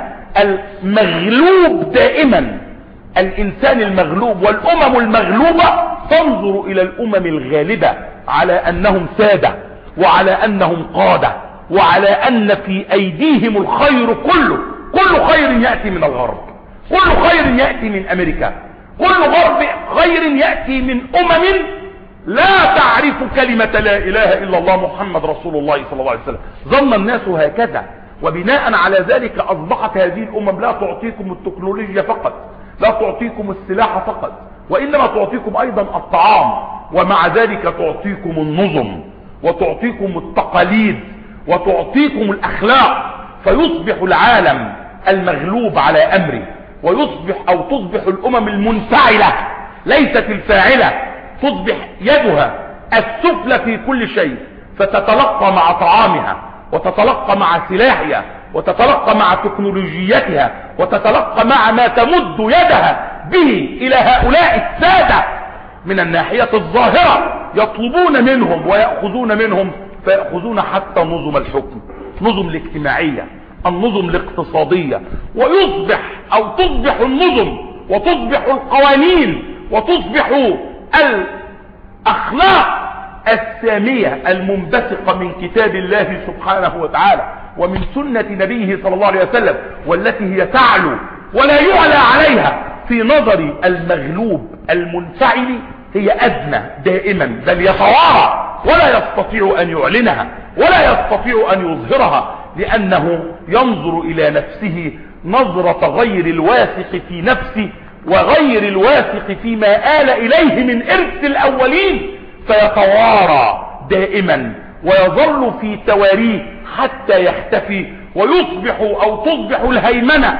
المغلوب دائما الانسان المغلوب والامم المغلوبة تنظر الى الامم الغالبة على انهم سادة وعلى انهم قادة وعلى ان في ايديهم الخير كله. كل خير يأتي من الغرب، كل خير يأتي من امريكا، كل غير يأتي من لا تعرف كلمة لا اله الا الله محمد رسول الله صلى الله عليه وسلم. ظن الناس هكذا، وبناء على ذلك اصبحت هذه الامم لا تعطيكم التكنولوجيا فقط، لا تعطيكم السلاح فقط، وانما تعطيكم ايضا الطعام، ومع ذلك تعطيكم النظم وتعطيكم التقاليد وتعطيكم الاخلاق، فيصبح العالم المغلوب على امره، تصبح الامم المنفعلة ليست الفاعلة، تصبح يدها السفلى في كل شيء، فتتلقى مع طعامها وتتلقى مع سلاحها وتتلقى مع تكنولوجيتها وتتلقى مع ما تمد يدها به الى هؤلاء السادة من الناحية الظاهرة، يطلبون منهم ويأخذون منهم، فيأخذون حتى نظم الحكم، نظم الاجتماعية، النظم الاقتصادية، تصبح النظم وتصبح القوانين وتصبح الأخلاق السامية المنبثقة من كتاب الله سبحانه وتعالى ومن سنة نبيه صلى الله عليه وسلم، والتي هي تعلو ولا يعلى عليها في نظر المغلوب المنفعل، هي أدنى دائما، بل يتوارى ولا يستطيع أن يعلنها ولا يستطيع أن يظهرها، لأنه ينظر إلى نفسه نظرة غير الواثق في نفسه وغير الواثق فيما آل إليه من إرث الأولين، فيتوارى دائما ويظل في تواريه حتى يختفي، تصبح الهيمنة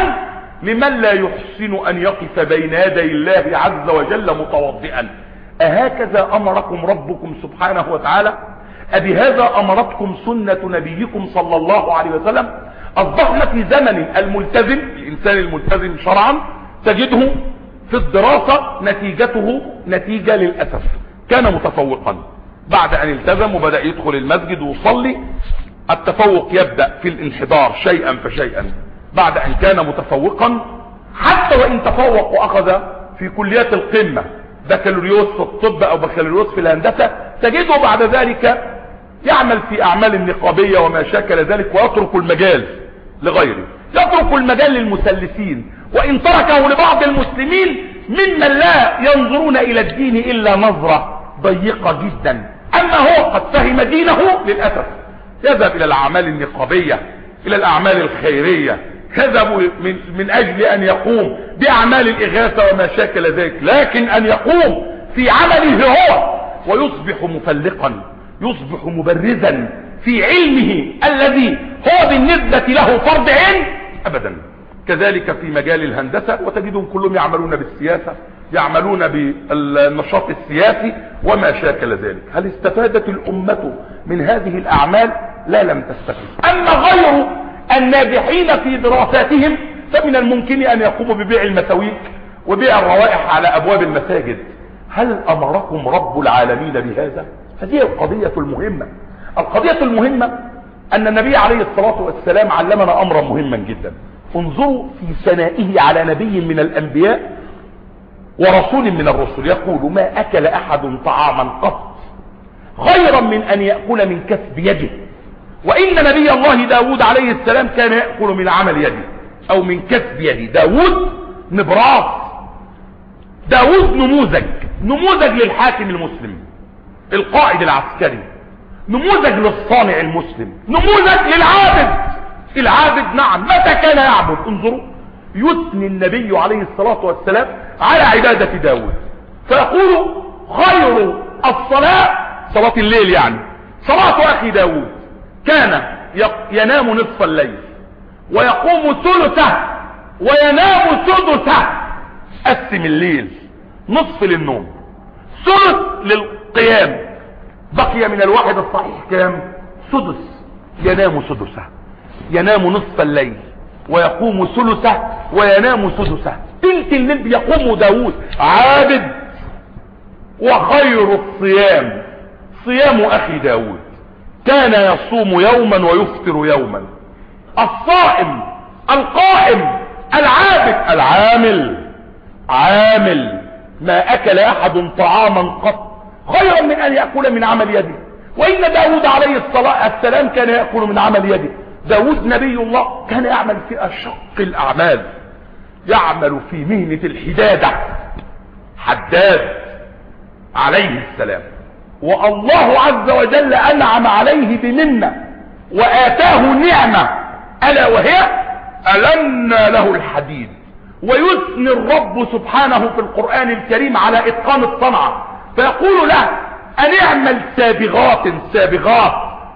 لمن لا يحسن أن يقف بين يدي الله عز وجل متوضئا. أهكذا أمركم ربكم سبحانه وتعالى؟ أبهذا أمرتكم سنة نبيكم صلى الله عليه وسلم؟ أصبحنا في زمن الملتزم، الإنسان الملتزم شرعا تجده في الدراسة نتيجته نتيجة للأسف كان متفوقا، بعد أن التزم وبدأ يدخل المسجد ويصلي التفوق يبدأ في الانحدار شيئا فشيئا، بعد أن كان متفوقا حتى وإن تفوق وأخذ في كليات القمة بكالوريوس في الطب أو بكالوريوس في الهندسة، تجده بعد ذلك يعمل في أعمال النقابية وما شاكل ذلك، ويترك المجال لغيره، يترك المجال للمسلسين، وإن تركه لبعض المسلمين ممن لا ينظرون إلى الدين إلا نظرة ضيقة جدا. أما هو قد فهم دينه للأسف يذهب إلى الأعمال النقابية، إلى الأعمال الخيرية، يذهب من أجل أن يقوم بأعمال الإغاثة وما شاكل ذلك، لكن أن يقوم في عمله هو ويصبح مفلقا، يصبح مبرزا في علمه الذي هو بالنسبة له فرض عين أبدا. كذلك في مجال الهندسة، وتجدهم كلهم يعملون بالسياسة، يعملون بالنشاط السياسي وما شاكل ذلك. هل استفادت الأمة من هذه الأعمال؟ لا، لم تستفيد. أما غير الناجحين في دراساتهم فمن الممكن أن يقوموا ببيع المساويك وبيع الروائح على أبواب المساجد. هل أمركم رب العالمين بهذا؟ هذه القضية المهمة. القضية المهمة أن النبي عليه الصلاة والسلام علمنا أمرا مهما جدا. انظروا في ثنائه على نبي من الأنبياء ورسول من الرسل، يقول: ما أكل أحد طعاما قط خيرا من أن يأكل من كسب يده. وإن نبي الله داود عليه السلام كان يأكل من عمل يده أو من كسب يده. داود نبراس، داود نموذج للحاكم المسلم، القائد العسكري، نموذج للصانع المسلم، نموذج العابد. نعم، متى كان يعبد؟ انظروا، يثني النبي عليه الصلاة والسلام على عبادة داود، فيقول: خير الصلاة صلاة الليل، يعني صلاة أخي داود كان ينام نصف الليل ويقوم ثلثه وينام سدسه. قسم الليل، نصف للنوم، ثلث للقيام، بقي من الواحد الصحيح كام؟ سدس. ينام سدسه، ينام نصف الليل ويقوم ثلثه وينام سدسه. تلت الليل يقوم داود عابد. وخير الصيام صيام أخي داود، كان يصوم يوما ويفطر يوما. الصائم، القائم، العابد، عامل ما أكل أحد طعاما قط خيرا من أن يأكل من عمل يده. وإن داود عليه السلام كان يأكل من عمل يده. داود نبي الله كان يعمل في أشق الأعمال، يعمل في مهنة الحدادة حداد عليه السلام، والله عز وجل انعم عليه بمنة واتاه نعمة الا وهي ألنا له الحديد. ويثني الرب سبحانه في القرآن الكريم على اتقان الصنعة، فيقول له ان اعمل سابغات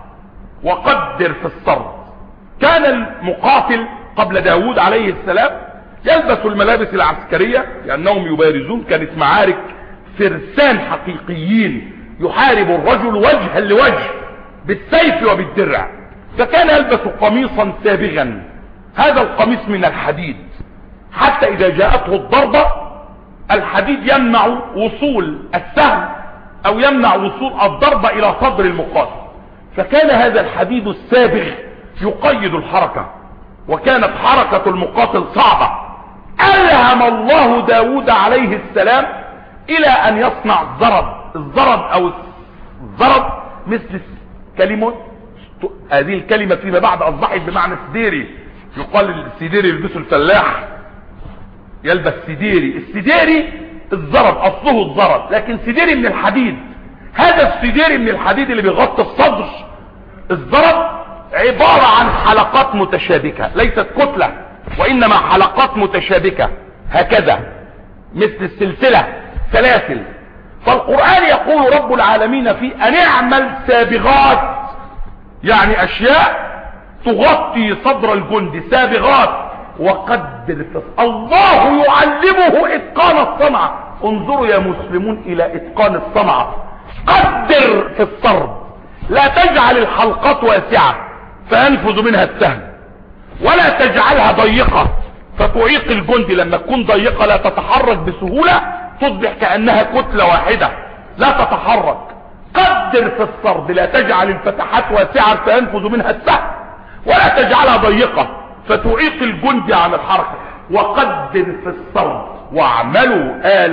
وقدر في الصرد. كان المقاتل قبل داود عليه السلام يلبس الملابس العسكرية لأنهم يبارزون، كانت معارك فرسان حقيقيين يحارب الرجل وجها لوجه بالسيف وبالدرع، فكان يلبس قميصا سابغا، هذا القميص من الحديد حتى إذا جاءته الضربة الحديد يمنع وصول السهم أو يمنع وصول الضربة إلى صدر المقاتل، فكان هذا الحديد السابغ يقيد الحركة، وكانت حركة المقاتل صعبة. ألهم الله داود عليه السلام إلى أن يصنع الزرد أو الزرد مثل كلمة، هذه الكلمة فيما بعد أصبحت بمعنى سديري، يقال السديري يلبسه الفلاح يلبس سديري، السديري الزرد أصله الزرد لكن سديري من الحديد، هذا السديري من الحديد اللي بيغطي الصدر. الزرد عبارة عن حلقات متشابكة ليست كتلة وإنما حلقات متشابكة هكذا مثل السلسلة سلاسل. فالقرآن يقول رب العالمين فيه أن اعمل سابغات، يعني أشياء تغطي صدر الجندي، سابغات وقدر في الله يعلمه إتقان الصنعة. انظروا يا مسلمون إلى إتقان الصنعة، قدر في الصرد، لا تجعل الحلقات واسعة فينفذ منها السهم، ولا تجعلها ضيقة فتعيق الجندي، لما تكون ضيقة لا تتحرك بسهولة تصبح كأنها كتلة واحدة لا تتحرك. قدر في الصرد، لا تجعل الفتحات واسعة فينفذ منها السهم، ولا تجعلها ضيقة فتعيق الجندي عن الحركة. وقدر في الصرد واعملوا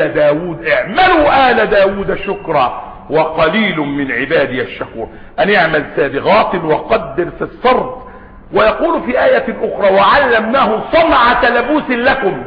آل داود شكرا وقليل من عبادي الشكور. أن يعمل سابغات وقدر في الصرد. ويقول في آية أخرى وعلمناه صنعة لبوس لكم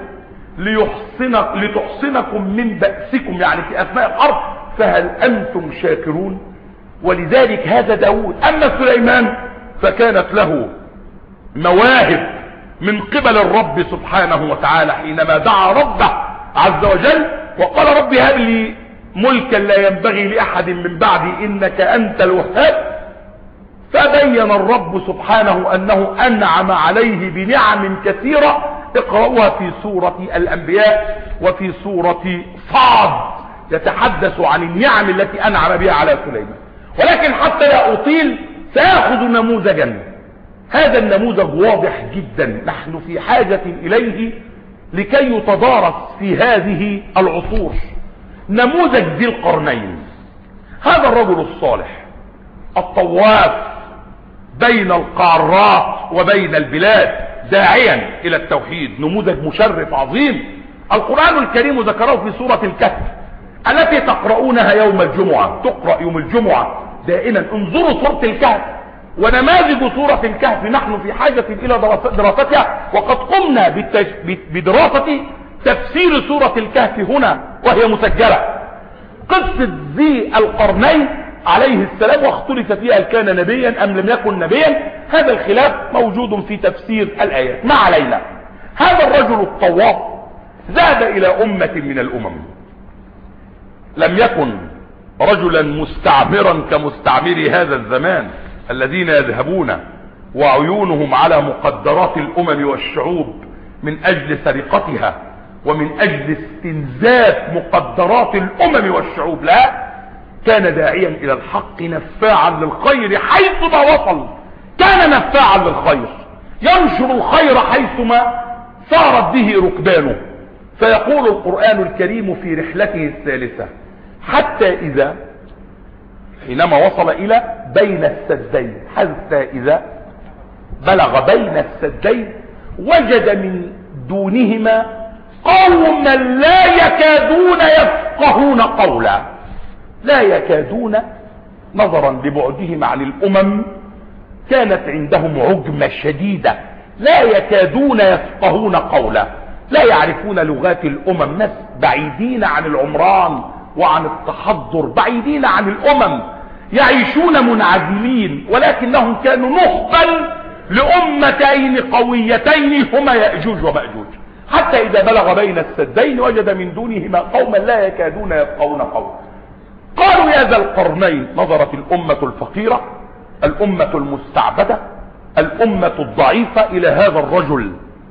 لتحصنكم من بأسكم، يعني في أثناء الحرب، فهل أنتم شاكرون؟ ولذلك هذا داود. أما سليمان فكانت له مواهب من قبل الرب سبحانه وتعالى حينما دعا ربه عز وجل وقال رب هب لي ملكا لا ينبغي لأحد من بعدي إنك أنت الوهاب، فبين الرب سبحانه أنه أنعم عليه بنعم كثيرة. اقرأوها في سورة الأنبياء وفي سورة صاد يتحدث عن النعم التي أنعم بها على سليمان. ولكن حتى لا أطيل سأخذ نموذجا، هذا النموذج واضح جدا نحن في حاجة إليه لكي يتدارس في هذه العصور. نموذج ذي القرنين، هذا الرجل الصالح الطواف بين القارات وبين البلاد داعيا إلى التوحيد، نموذج مشرف عظيم. القرآن الكريم ذكره في سورة الكهف التي تقرؤونها يوم الجمعة، تقرأ يوم الجمعة دائما. انظروا سورة الكهف ونماذج سورة الكهف نحن في حاجة إلى دراستها، وقد قمنا بدراسة تفسير سورة الكهف هنا وهي مسجلة. قصة ذي القرنين عليه السلام واختلف فيها هل كان نبيا أم لم يكن نبيا، هذا الخلاف موجود في تفسير الآيات. ما علينا، هذا الرجل الطواف ذهب إلى أمة من الأمم، لم يكن رجلا مستعمرا كمستعمري هذا الزمان الذين يذهبون وعيونهم على مقدرات الأمم والشعوب من أجل سرقتها ومن أجل استنزاف مقدرات الأمم والشعوب. لا، كان داعيا إلى الحق نفاعا للخير حيثما وصل، كان نفاعا للخير ينشر الخير حيثما سارت به ركبانه. فيقول القرآن الكريم في رحلته الثالثة حتى إذا حينما وصل إلى بين السدين، حتى إذا بلغ بين السدين وجد من دونهما قوما لا يكادون يفقهون قولا. لا يكادون نظرا لبعدهم عن الأمم كانت عندهم عجمة شديدة، لا يكادون يفقهون قولا. لا يعرفون لغات الامم، ناس بعيدين عن العمران وعن التحضر، بعيدين عن الامم، يعيشون منعزلين، ولكنهم كانوا نخبا لامتين قويتين هما يأجوج ومأجوج. حتى اذا بلغ بين السدين وجد من دونهما قوما لا يكادون يفقهون قولا. قالوا يا ذا القرنين. نظرت الامة الفقيرة، الامة المستعبدة، الامة الضعيفة الى هذا الرجل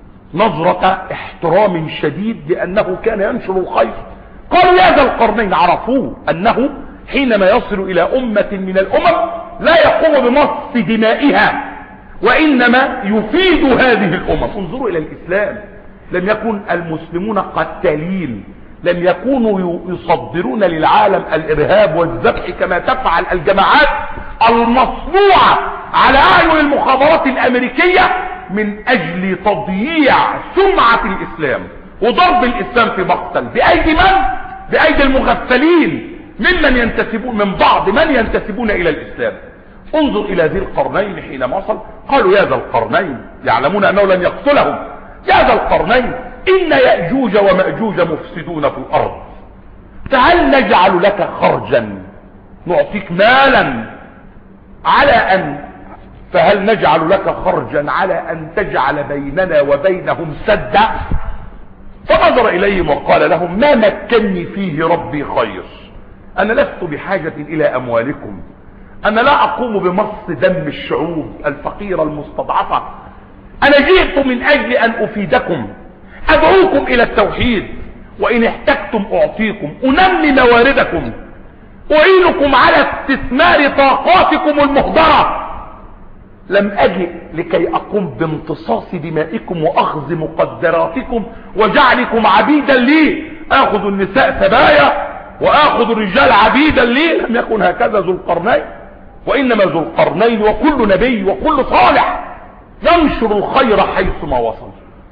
نظرة احترام شديد لانه كان ينشر الخير. قالوا يا ذا القرنين، عرفوه انه حينما يصل الى امة من الامم لا يقوم بمص دمائها، وانما يفيد هذه الامم. انظروا الى الاسلام، لم يكن المسلمون قتالين، لم يكونوا يصدرون للعالم الارهاب والذبح كما تفعل الجماعات المصنوعة على اعين المخابرات الامريكية من اجل تضييع سمعة الاسلام وضرب الاسلام في مقتل بايدي من؟ بايدي المغفلين ممن ينتسبون، من بعض من ينتسبون الى الاسلام. انظر الى ذي القرنين حينما وصل. قالوا يا ذا القرنين، يعلمون انه لن يقتلهم. يا ذا القرنين ان يأجوج ومأجوج مفسدون في الارض، فهل نجعل لك خرجا نعطيك مالا على ان فهل نجعل لك خرجا على ان تجعل بيننا وبينهم سدا؟ فنظر اليهم وقال لهم ما مكنني فيه ربي خير، انا لست بحاجة الى اموالكم، انا لا اقوم بمص دم الشعوب الفقيرة المستضعفة، انا جئت من اجل ان افيدكم، ادعوكم الى التوحيد، وان احتجتم اعطيكم، انمي مواردكم، اعينكم على استثمار طاقاتكم المهدرة. لم اجئ لكي اقوم بامتصاص دمائكم واخذ مقدراتكم وجعلكم عبيدا لي، اخذ النساء سبايا واخذ الرجال عبيدا لي. لم يكن هكذا ذو القرنين، وانما ذو القرنين وكل نبي وكل صالح ينشر الخير حيثما وصل.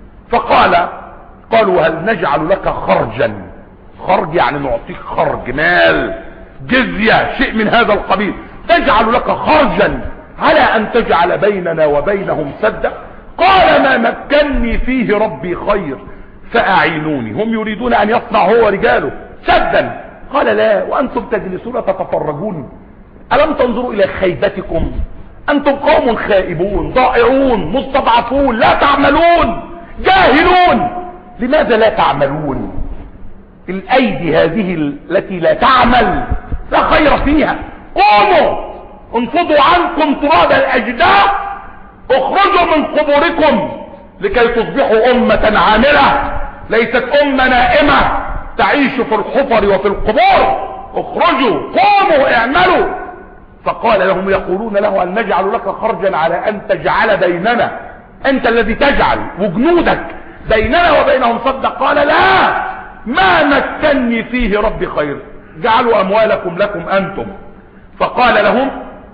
قالوا هل نجعل لك خرجا؟ خرج يعني نعطيك خرج، مال، جزية، شيء من هذا القبيل. نجعل لك خرجا على ان تجعل بيننا وبينهم سدا؟ قال ما مكنني فيه ربي خير فاعينوني. هم يريدون ان يصنع هو رجاله سدا. قال لا، وانتم تجلسون تتفرجون، الم تنظروا الى خيبتكم؟ انتم قوم خائبون ضائعون مستضعفون، لا تعملون، جاهلون. لماذا لا تعملون؟ الايدي هذه التي لا تعمل لا خير فيها. قوموا انفضوا عنكم تراب الاجداث، اخرجوا من قبوركم لكي تصبحوا امة عاملة، ليست امة نائمة تعيش في الحفر وفي القبور. اخرجوا، قوموا، اعملوا. فقال لهم يقولون له ان نجعل لك خرجا على ان تجعل بيننا، انت الذي تجعل وجنودك بيننا وبينهم صد. قال لا، ما مكنني فيه ربي خير، جعلوا اموالكم لكم انتم. فقال لهم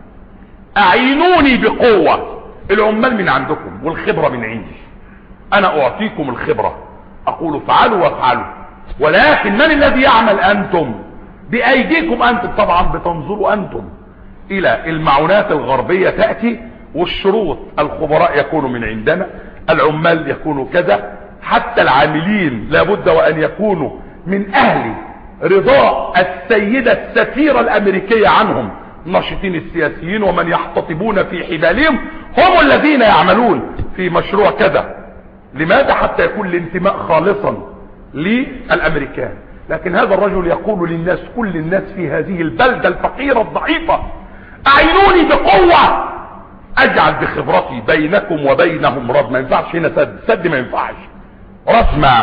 اعينوني بقوة، العمال من عندكم والخبرة من عندي، انا اعطيكم الخبرة، اقول افعلوا وافعلوا، ولكن من الذي يعمل؟ انتم بايديكم انتم. طبعا بتنظروا انتم الى المعونات الغربية تأتي والشروط، الخبراء يكونوا من عندنا، العمال يكونوا كذا، حتى العاملين لابد وان يكونوا من اهل رضاء السيدة السفيرة الامريكية عنهم. الناشطين السياسيين ومن يحتطبون في حبالهم هم الذين يعملون في مشروع كذا. لماذا؟ حتى يكون الانتماء خالصا للامريكان. لكن هذا الرجل يقول للناس، كل الناس في هذه البلدة الفقيرة الضعيفة، اعينوني بقوة اجعل بخبرتي بينكم وبينهم رد. ما ينفعش هنا سد ما ينفعش، رسمة.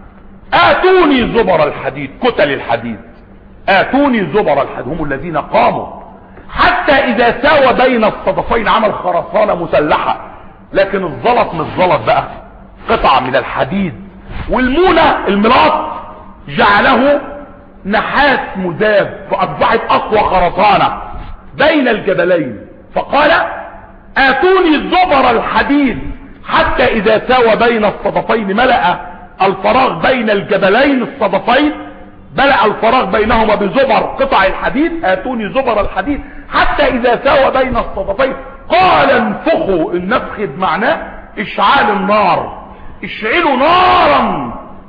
اتوني زبر الحديد، كتل الحديد، اتوني زبر الحديد. هم الذين قاموا حتى اذا ساوى بين الصدفين عمل خرسانة مسلحة، لكن الزلط مش زلط بقى، قطعة من الحديد، والمونة الملاط جعله نحاس مذاب، فاصبحت اقوى خرسانة بين الجبلين. فقال اتوني زبر الحديد حتى اذا ساوى بين الصدفين، ملأ الفراغ بين الجبلين الصدفين، ملأ الفراغ بينهما بزبر قطع الحديد. اتوني زبر الحديد حتى اذا ساوى بين الصدفين. قال انفخوا، النفخ بمعناه اشعال النار، اشعلوا نارا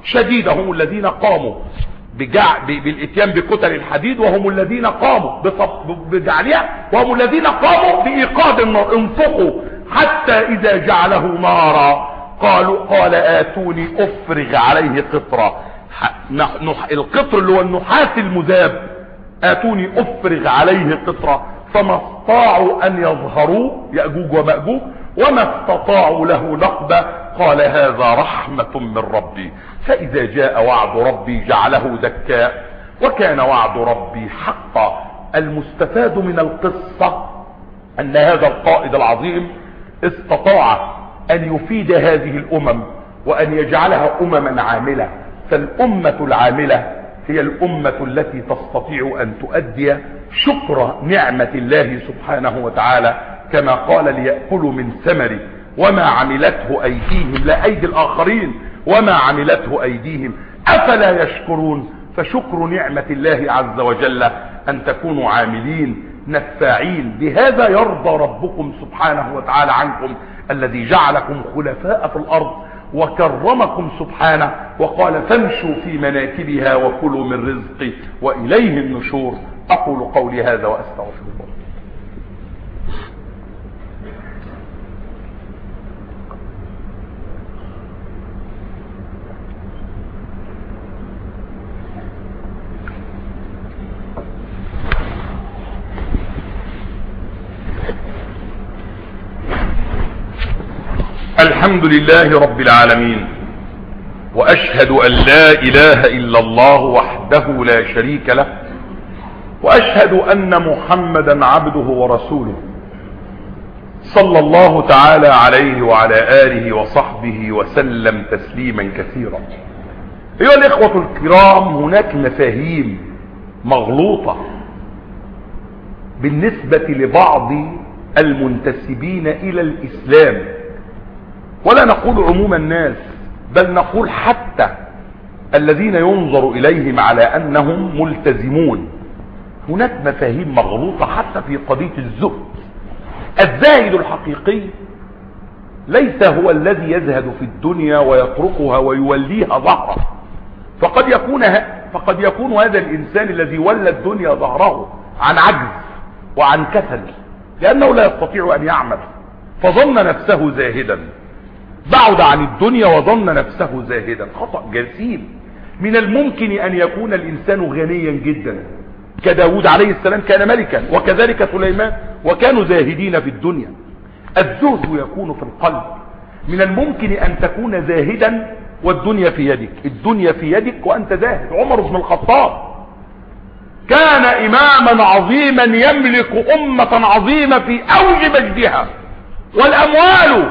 شديدة، هم الذين قاموا بالاتيان بكتل الحديد، وهم الذين قاموا بجعلها، وهم الذين قاموا بإيقاد النار. انفقوا حتى إذا جعله نارا قال آتوني أفرغ عليه قطرا. القطر اللي هو النحاس المذاب، آتوني أفرغ عليه قطرا، فما استطاعوا أن يظهروا يأجوج ومأجوج وما استطاعوا له نقبة. قال هذا رحمة من ربي، فإذا جاء وعد ربي جعله دكاء وكان وعد ربي حقا. المستفاد من القصة أن هذا القائد العظيم استطاع أن يفيد هذه الأمم وأن يجعلها أمما عاملة. فالأمة العاملة هي الأمة التي تستطيع أن تؤدي شكر نعمة الله سبحانه وتعالى، كما قال ليأكلوا من ثمره وما عملته أيديهم، لا أيدي الآخرين، وما عملته أيديهم أفلا يشكرون. فشكر نعمة الله عز وجل أن تكونوا عاملين نفاعين. بهذا يرضى ربكم سبحانه وتعالى عنكم، الذي جعلكم خلفاء في الأرض وكرمكم سبحانه وقال فامشوا في مناكبها وكلوا من رزقه وإليه النشور. أقول قولي هذا وأستغفر الله. الحمد لله رب العالمين، وأشهد أن لا إله إلا الله وحده لا شريك له، وأشهد أن محمدا عبده ورسوله صلى الله تعالى عليه وعلى آله وصحبه وسلم تسليما كثيرا. أيها الإخوة الكرام، هناك مفاهيم مغلوطة بالنسبة لبعض المنتسبين إلى الإسلام، ولا نقول عموم الناس، بل نقول حتى الذين ينظر إليهم على أنهم ملتزمون. هناك مفاهيم مغلوطة حتى في قضية الزهد. الزاهد الحقيقي ليس هو الذي يزهد في الدنيا ويتركها ويوليها ظهره، فقد يكون هذا الإنسان الذي ولى الدنيا ظهره عن عجز وعن كسل، لأنه لا يستطيع أن يعمل، فظن نفسه زاهدا، بعد عن الدنيا وظن نفسه زاهدا. خطأ جسيم. من الممكن أن يكون الإنسان غنيا جدا كداود عليه السلام كان ملكا، وكذلك سليمان، وكانوا زاهدين في الدنيا. الزهد يكون في القلب. من الممكن أن تكون زاهدا والدنيا في يدك، الدنيا في يدك وأنت زاهد. عمر بن الخطاب كان إماما عظيما يملك أمة عظيمة في أوج مجدها، والأموال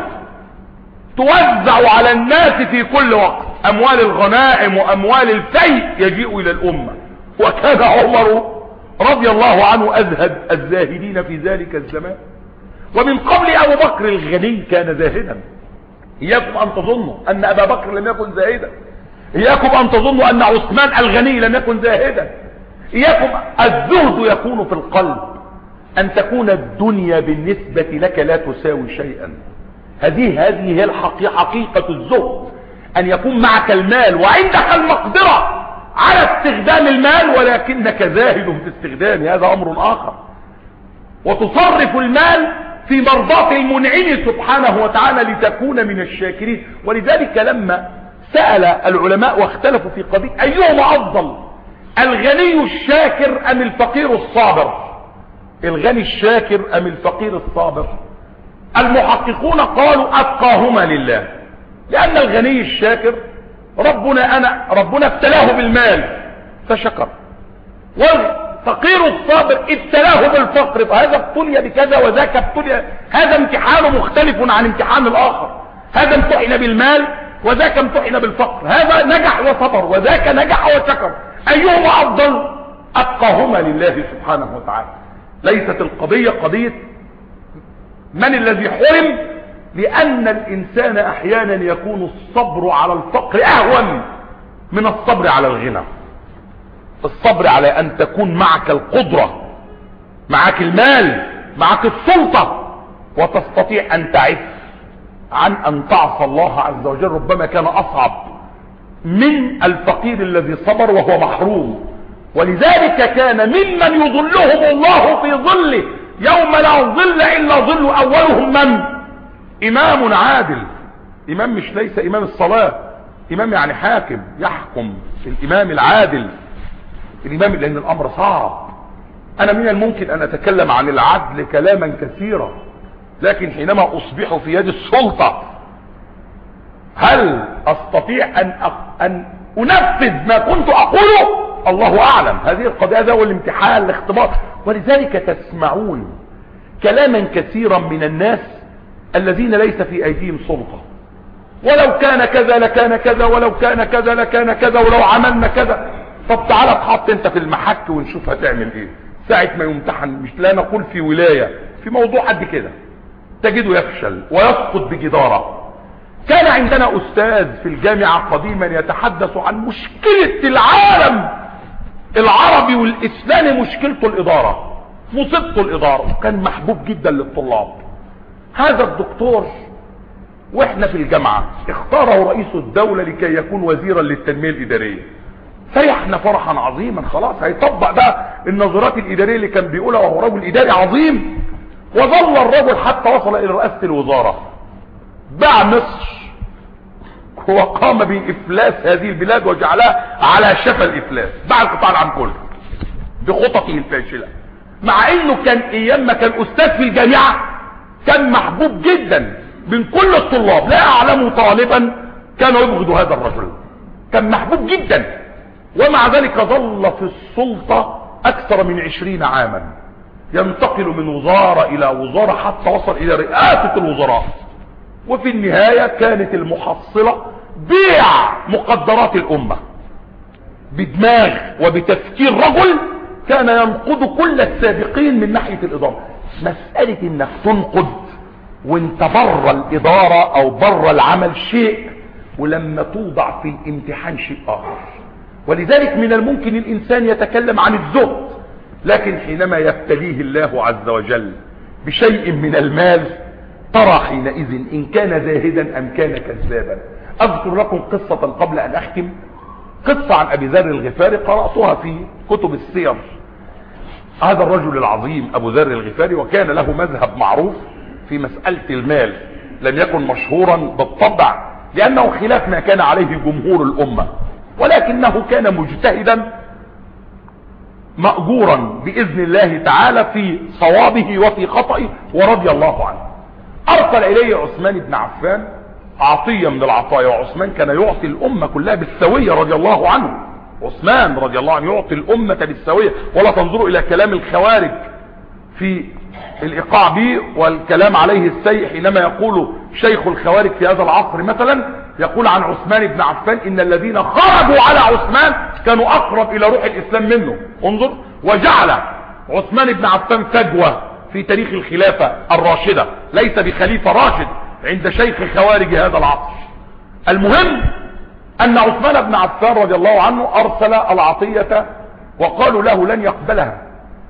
توزع على الناس في كل وقت، أموال الغنائم وأموال الفيء يجيء إلى الأمة. وكان عمر رضي الله عنه أزهد الزاهدين في ذلك الزمان. ومن قبل أبو بكر الغني كان زاهدا. إياكم أن تظنوا أن أبا بكر لم يكن زاهدا، إياكم أن تظنوا أن عثمان الغني لم يكن زاهدا. إياكم. الزهد يكون في القلب، أن تكون الدنيا بالنسبة لك لا تساوي شيئا. هذه هي حقيقة الزهد، أن يكون معك المال وعندك المقدرة على استخدام المال، ولكنك زاهد في استخدامه، هذا أمر آخر. وتصرف المال في مرضاة المنعم سبحانه وتعالى لتكون من الشاكرين. ولذلك لما سأل العلماء واختلفوا في قضية أيهما أفضل، الغني الشاكر أم الفقير الصابر، الغني الشاكر أم الفقير الصابر، المحققون قالوا أتقاهما لله، لأن الغني الشاكر ربنا ابتلاه بالمال فشكر، والفقير الصابر ابتلاه بالفقر، فهذا ابتلي بكذا وذاك ابتلي، هذا امتحان مختلف عن امتحان الآخر، هذا امتحن بالمال وذاك امتحن بالفقر، هذا نجح وصبر وذاك نجح وشكر. أيهما أفضل؟ أتقاهما لله سبحانه وتعالى. ليست القضية قضية من الذي حرم، لأن الإنسان أحيانا يكون الصبر على الفقر أهون من الصبر على الغنى. الصبر على أن تكون معك القدرة، معك المال، معك السلطة، وتستطيع أن تعف عن أن تعصى الله عز وجل، ربما كان أصعب من الفقير الذي صبر وهو محروم. ولذلك كان ممن يظلهم الله في ظله يوم لا ظل إلا ظل أولهم من؟ إمام عادل. إمام مش ليس إمام الصلاة، إمام يعني حاكم يحكم، الإمام العادل، الإمام، لأن الأمر صعب. أنا من الممكن أن أتكلم عن العدل كلاما كثيرا، لكن حينما أصبح في يد السلطة هل أستطيع أن أنفذ ما كنت أقوله؟ الله أعلم. هذه القضية، هذا هو الامتحان، الاختبار. ولذلك تسمعون كلاما كثيرا من الناس الذين ليس في أيديهم سلطة، ولو كان كذا لكان كذا، ولو كان كذا لكان كذا، ولو عملنا كذا. طب تعالى اتحط انت في المحك ونشوف هتعمل ايه ساعة ما يمتحن. مش لا نقول في ولاية، في موضوع قد كده تجده يفشل ويسقط بجدارة. كان عندنا أستاذ في الجامعة قديما يتحدث عن مشكلة العالم العربي والإسلامي، مشكلته الإدارة، مصيبته الإدارة. كان محبوب جدا للطلاب. هذا الدكتور واحنا في الجامعة اختاره رئيس الدولة لكي يكون وزيرا للتنمية الإدارية. فرحنا فرحا عظيما، خلاص هيطبق بقى النظرات الإدارية اللي كان بيقولها، وهو رجل إداري عظيم. وظل الرجل حتى وصل إلى رئاسة الوزارة، باع مصر وقام بإفلاس هذه البلاد وجعلها على شفا الإفلاس، باع القطاع العام كله بخططه الفاشلة. مع انه كان ايام ما كان استاذ في الجامعة كان محبوب جدا من كل الطلاب، لا اعلم طالبا كان يبغض هذا الرجل، كان محبوب جدا. ومع ذلك ظل في السلطة اكثر من 20 عاما، ينتقل من وزارة الى وزارة حتى وصل الى رئاسة الوزراء. وفي النهاية كانت المحصلة بيع مقدرات الامة بدماغ وبتفكير رجل كان ينقض كل السابقين من ناحية الادارة. مسألة انك تنقض وانت بره الادارة او بره العمل شيء، ولما توضع في الامتحان شيء اخر. ولذلك من الممكن الانسان يتكلم عن الزهد، لكن حينما يبتليه الله عز وجل بشيء من المال ترى حينئذ ان كان زاهدا ام كان كذابا. اذكر لكم قصة قبل ان اختم، قصة عن ابي ذر الغفاري قرأتها في كتب السير. هذا الرجل العظيم ابو ذر الغفاري، وكان له مذهب معروف في مسألة المال، لم يكن مشهورا بالطبع لانه خلاف ما كان عليه جمهور الامة، ولكنه كان مجتهدا مأجورا بإذن الله تعالى في صوابه وفي خطئه، ورضي الله عنه. ارسل اليه عثمان بن عفان عطية من العطايا، وعثمان كان يعطي الامة كلها بالسوية رضي الله عنه. عثمان رضي الله عنه يعطي الامة بالسوية، ولا تنظروا الى كلام الخوارج في الايقاع به والكلام عليه السيء حينما يقول شيخ الخوارج في هذا العصر مثلا، يقول عن عثمان بن عفان ان الذين خرجوا على عثمان كانوا اقرب الى روح الاسلام منه. انظر، وجعل عثمان بن عفان فجوة في تاريخ الخلافة الراشدة، ليس بخليفة راشد عند شيخ خوارج هذا العصر. المهم ان عثمان بن عفان رضي الله عنه ارسل العطية وقالوا له لن يقبلها،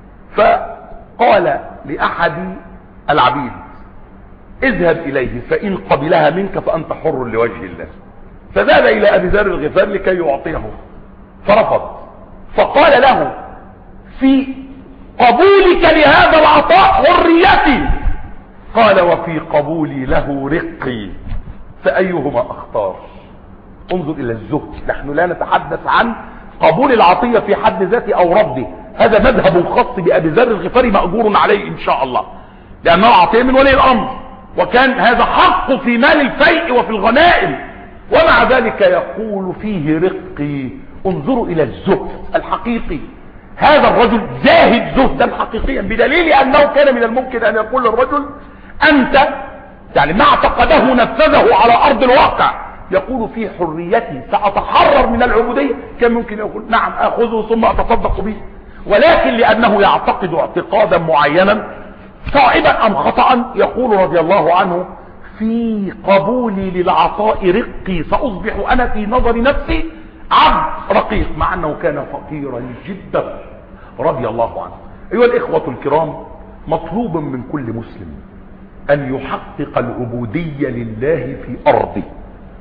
فقال لاحد العبيد اذهب اليه فان قبلها منك فانت حر لوجه الله. فذهب الى ابي ذر الغفار لكي يعطيه، فرفض. فقال له في قبولك لهذا العطاء حريتي، قال وفي قبولي له رقي، فأيهما اختار؟ انظر الى الزهد. نحن لا نتحدث عن قبول العطية في حد ذاته او رده، هذا مذهب خاص بأبي ذر الغفاري مأجور عليه ان شاء الله، لانه عطية من ولي الامر، وكان هذا حق في مال الفيء وفي الغنائم، ومع ذلك يقول فيه رقي. انظروا الى الزهد الحقيقي. هذا الرجل زاهد زهدا حقيقيا، بدليل انه كان من الممكن ان يقول للرجل انت يعني ما اعتقده نفذه على ارض الواقع، يقول في حريتي ساتحرر من العبودية، كان ممكن يقول نعم اخذه ثم اتصدق به، ولكن لانه يعتقد اعتقادا معينا صائبا ام خطأ يقول رضي الله عنه في قبولي للعطاء رقي، ساصبح انا في نظر نفسي عبد رقيق، مع انه كان فقيرا جدا رضي الله عنه. ايها الاخوة الكرام، مطلوب من كل مسلم ان يحقق العبودية لله في ارضه،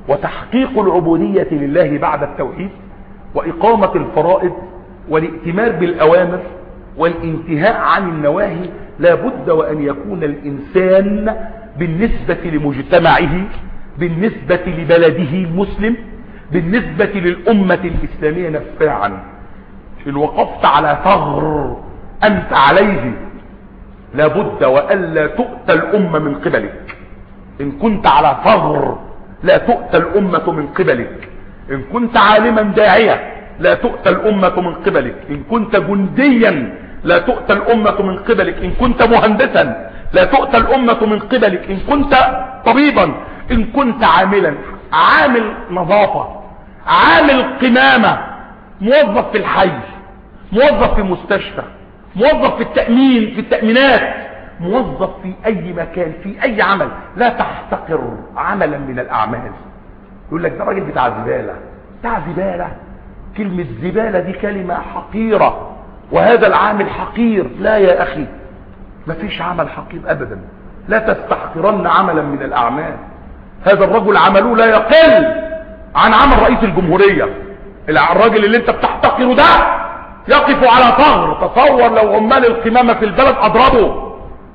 وتحقيق العبودية لله بعد التوحيد وإقامة الفرائض والائتمار بالأوامر والانتهاء عن النواهي، لا بد وأن يكون الإنسان بالنسبة لمجتمعه، بالنسبة لبلده المسلم، بالنسبة للأمة الإسلامية نفاعا. إن وقفت على ثغر أنت عليه لا بد وألا تؤتى الأمة من قبلك. إن كنت على ثغر لا تؤتى الأمة من قبلك. إن كنت عالما داعية لا تؤتى الأمة من قبلك. إن كنت جنديا لا تؤتى الأمة من قبلك. إن كنت مهندسا لا تؤتى الأمة من قبلك. إن كنت طبيبا، إن كنت عاملا، عامل نظافة، عامل قمامة، موظف في الحي، موظف في مستشفى، موظف في التأمين، في التأمينات، موظف في أي مكان، في أي عمل، لا تحتقر عملا من الأعمال. يقول لك ده راجل بتاع زبالة. بتاع زبالة؟ كلمة زبالة دي كلمة حقيرة، وهذا العامل حقير. لا يا أخي، مفيش عمل حقير أبدا. لا تستحقرن عملا من الأعمال. هذا الرجل عمله لا يقل عن عمل رئيس الجمهورية. الراجل اللي انت بتحتقره ده يقف على ثغر. تصور لو عمال القمامة في البلد أضربه.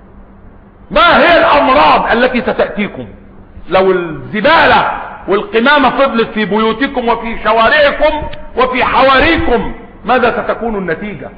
ما هي الأمراض التي ستأتيكم لو الزبالة والقمامة فضلت في بيوتكم وفي شوارعكم وفي حواريكم؟ ماذا ستكون النتيجة؟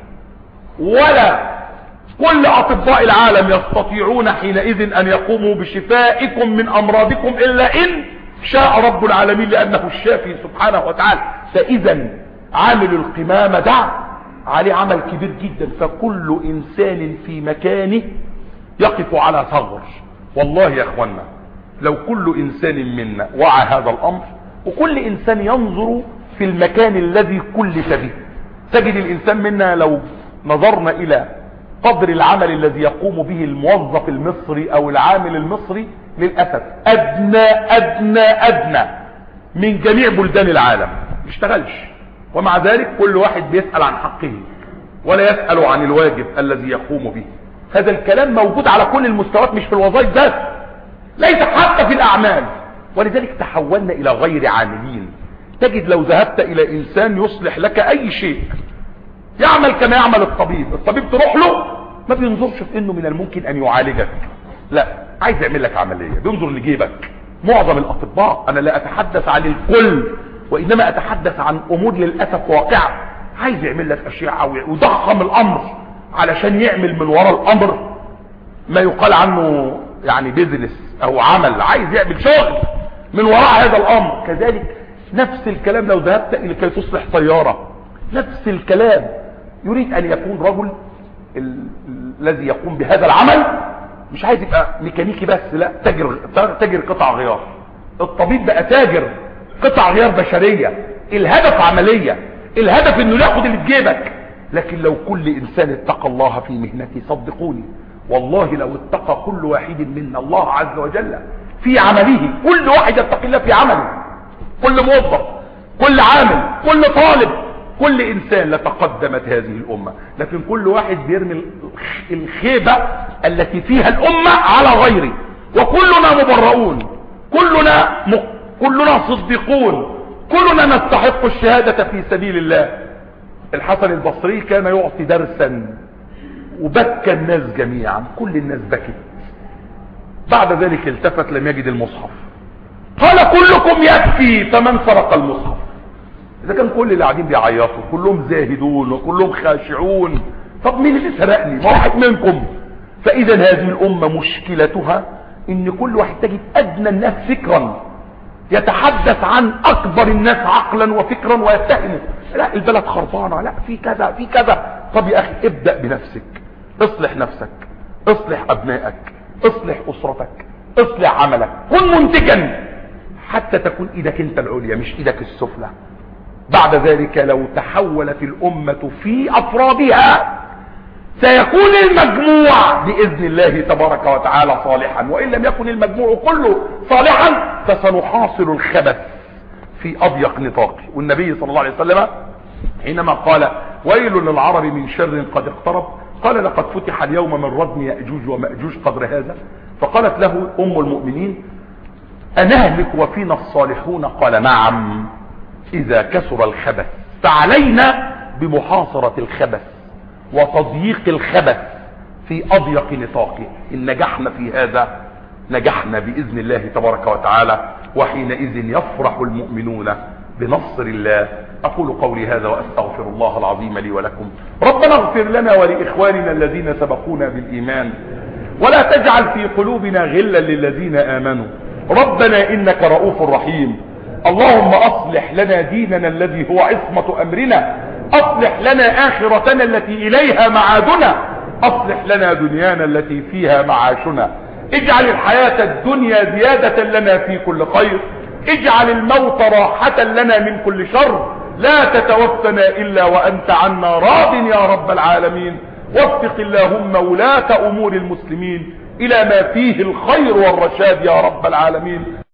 ولا كل أطباء العالم يستطيعون حينئذ أن يقوموا بشفائكم من أمراضكم إلا إن شاء رب العالمين، لأنه الشافي سبحانه وتعالى. فإذا عامل القمامة ده عليه عمل كبير جدا. فكل إنسان في مكانه يقف على ثغر. والله يا أخوانا لو كل إنسان منا وعى هذا الأمر، وكل إنسان ينظر في المكان الذي كلف به، تجد الإنسان منا لو نظرنا إلى قدر العمل الذي يقوم به الموظف المصري أو العامل المصري، للأسف أدنى من جميع بلدان العالم يشتغلش. ومع ذلك كل واحد بيسأل عن حقه ولا يسأل عن الواجب الذي يقوم به. هذا الكلام موجود على كل المستويات، مش في الوظائف بس، ليس حتى في الأعمال. ولذلك تحولنا إلى غير عاملين. تجد لو ذهبت إلى إنسان يصلح لك أي شيء، يعمل كما يعمل الطبيب. الطبيب تروح له ما بينظرش في انه من الممكن ان يعالجك، لا، عايز يعمل لك عملية بينظر لجيبك. معظم الاطباء، انا لا اتحدث عن الكل وانما اتحدث عن امور للأسف واقعة، عايز يعمل لك اشياء ويضخم الامر علشان يعمل من وراء الامر ما يقال عنه يعني بيزنس او عمل، عايز يعمل شغل من وراء هذا الامر. كذلك نفس الكلام لو ذهبت الى كي تصلح سيارة، نفس الكلام. يريد ان يكون رجل الذي يقوم بهذا العمل مش عايز يبقى ميكانيكي بس، لا، تاجر قطع غيار. الطبيب بقى تاجر قطع غيار بشرية. الهدف عملية، الهدف انه ياخد اللي في جيبك. لكن لو كل انسان اتقى الله في مهنته، صدقوني والله لو اتقى كل واحد منا الله عز وجل في عمله، كل واحد يتقي الله في عمله، كل موظف، كل عامل، كل طالب، كل انسان لتقدمت هذه الامة. لكن كل واحد بيرمي الخيبة التي فيها الامة على غيره. وكلنا مبرؤون، كلنا صديقون، كلنا نستحق الشهادة في سبيل الله. الحسن البصري كان يعطي درسا وبكى الناس جميعا، كل الناس بكت. بعد ذلك التفت لم يجد المصحف، قال كلكم يكفي فمن سرق المصحف. اذا كان كل اللي قاعدين بيعيطوا كلهم زاهدون وكلهم خاشعون، طب مين اللي سرقني؟ ما واحد منكم. فاذا هذه الامة مشكلتها ان كل واحد تجد ادنى الناس فكرا يتحدث عن اكبر الناس عقلا وفكرا ويتهمه، لا البلد خربانة، لا في كذا في كذا. طب يا اخي ابدأ بنفسك، اصلح نفسك، اصلح ابنائك، اصلح اسرتك، اصلح عملك، كن منتجا حتى تكون ايدك انت العليا مش ايدك السفلى. بعد ذلك لو تحولت الامة في افرادها سيكون المجموع باذن الله تبارك وتعالى صالحا، وان لم يكن المجموع كله صالحا فسنحاصر الخبث في اضيق نطاق. والنبي صلى الله عليه وسلم حينما قال ويل للعرب من شر قد اقترب، قال لقد فتح اليوم من ردم يأجوج ومأجوج قدر هذا. فقالت له ام المؤمنين أنهلك وفينا الصالحون؟ قال نعم إذا كثر الخبث. فعلينا بمحاصرة الخبث وتضييق الخبث في أضيق نطاقه. إن نجحنا في هذا نجحنا بإذن الله تبارك وتعالى، وحينئذ يفرح المؤمنون بنصر الله. أقول قولي هذا وأستغفر الله العظيم لي ولكم. ربنا اغفر لنا ولإخواننا الذين سبقونا بالإيمان، ولا تجعل في قلوبنا غلا للذين آمنوا، ربنا إنك رؤوف رحيم. اللهم أصلح لنا ديننا الذي هو عصمة أمرنا، أصلح لنا آخرتنا التي إليها معادنا، أصلح لنا دنيانا التي فيها معاشنا. اجعل الحياة الدنيا زيادة لنا في كل خير، اجعل الموت راحة لنا من كل شر، لا تتوفنا إلا وأنت عنا راض يا رب العالمين. وفق اللهم ولاة أمور المسلمين إلى ما فيه الخير والرشاد يا رب العالمين.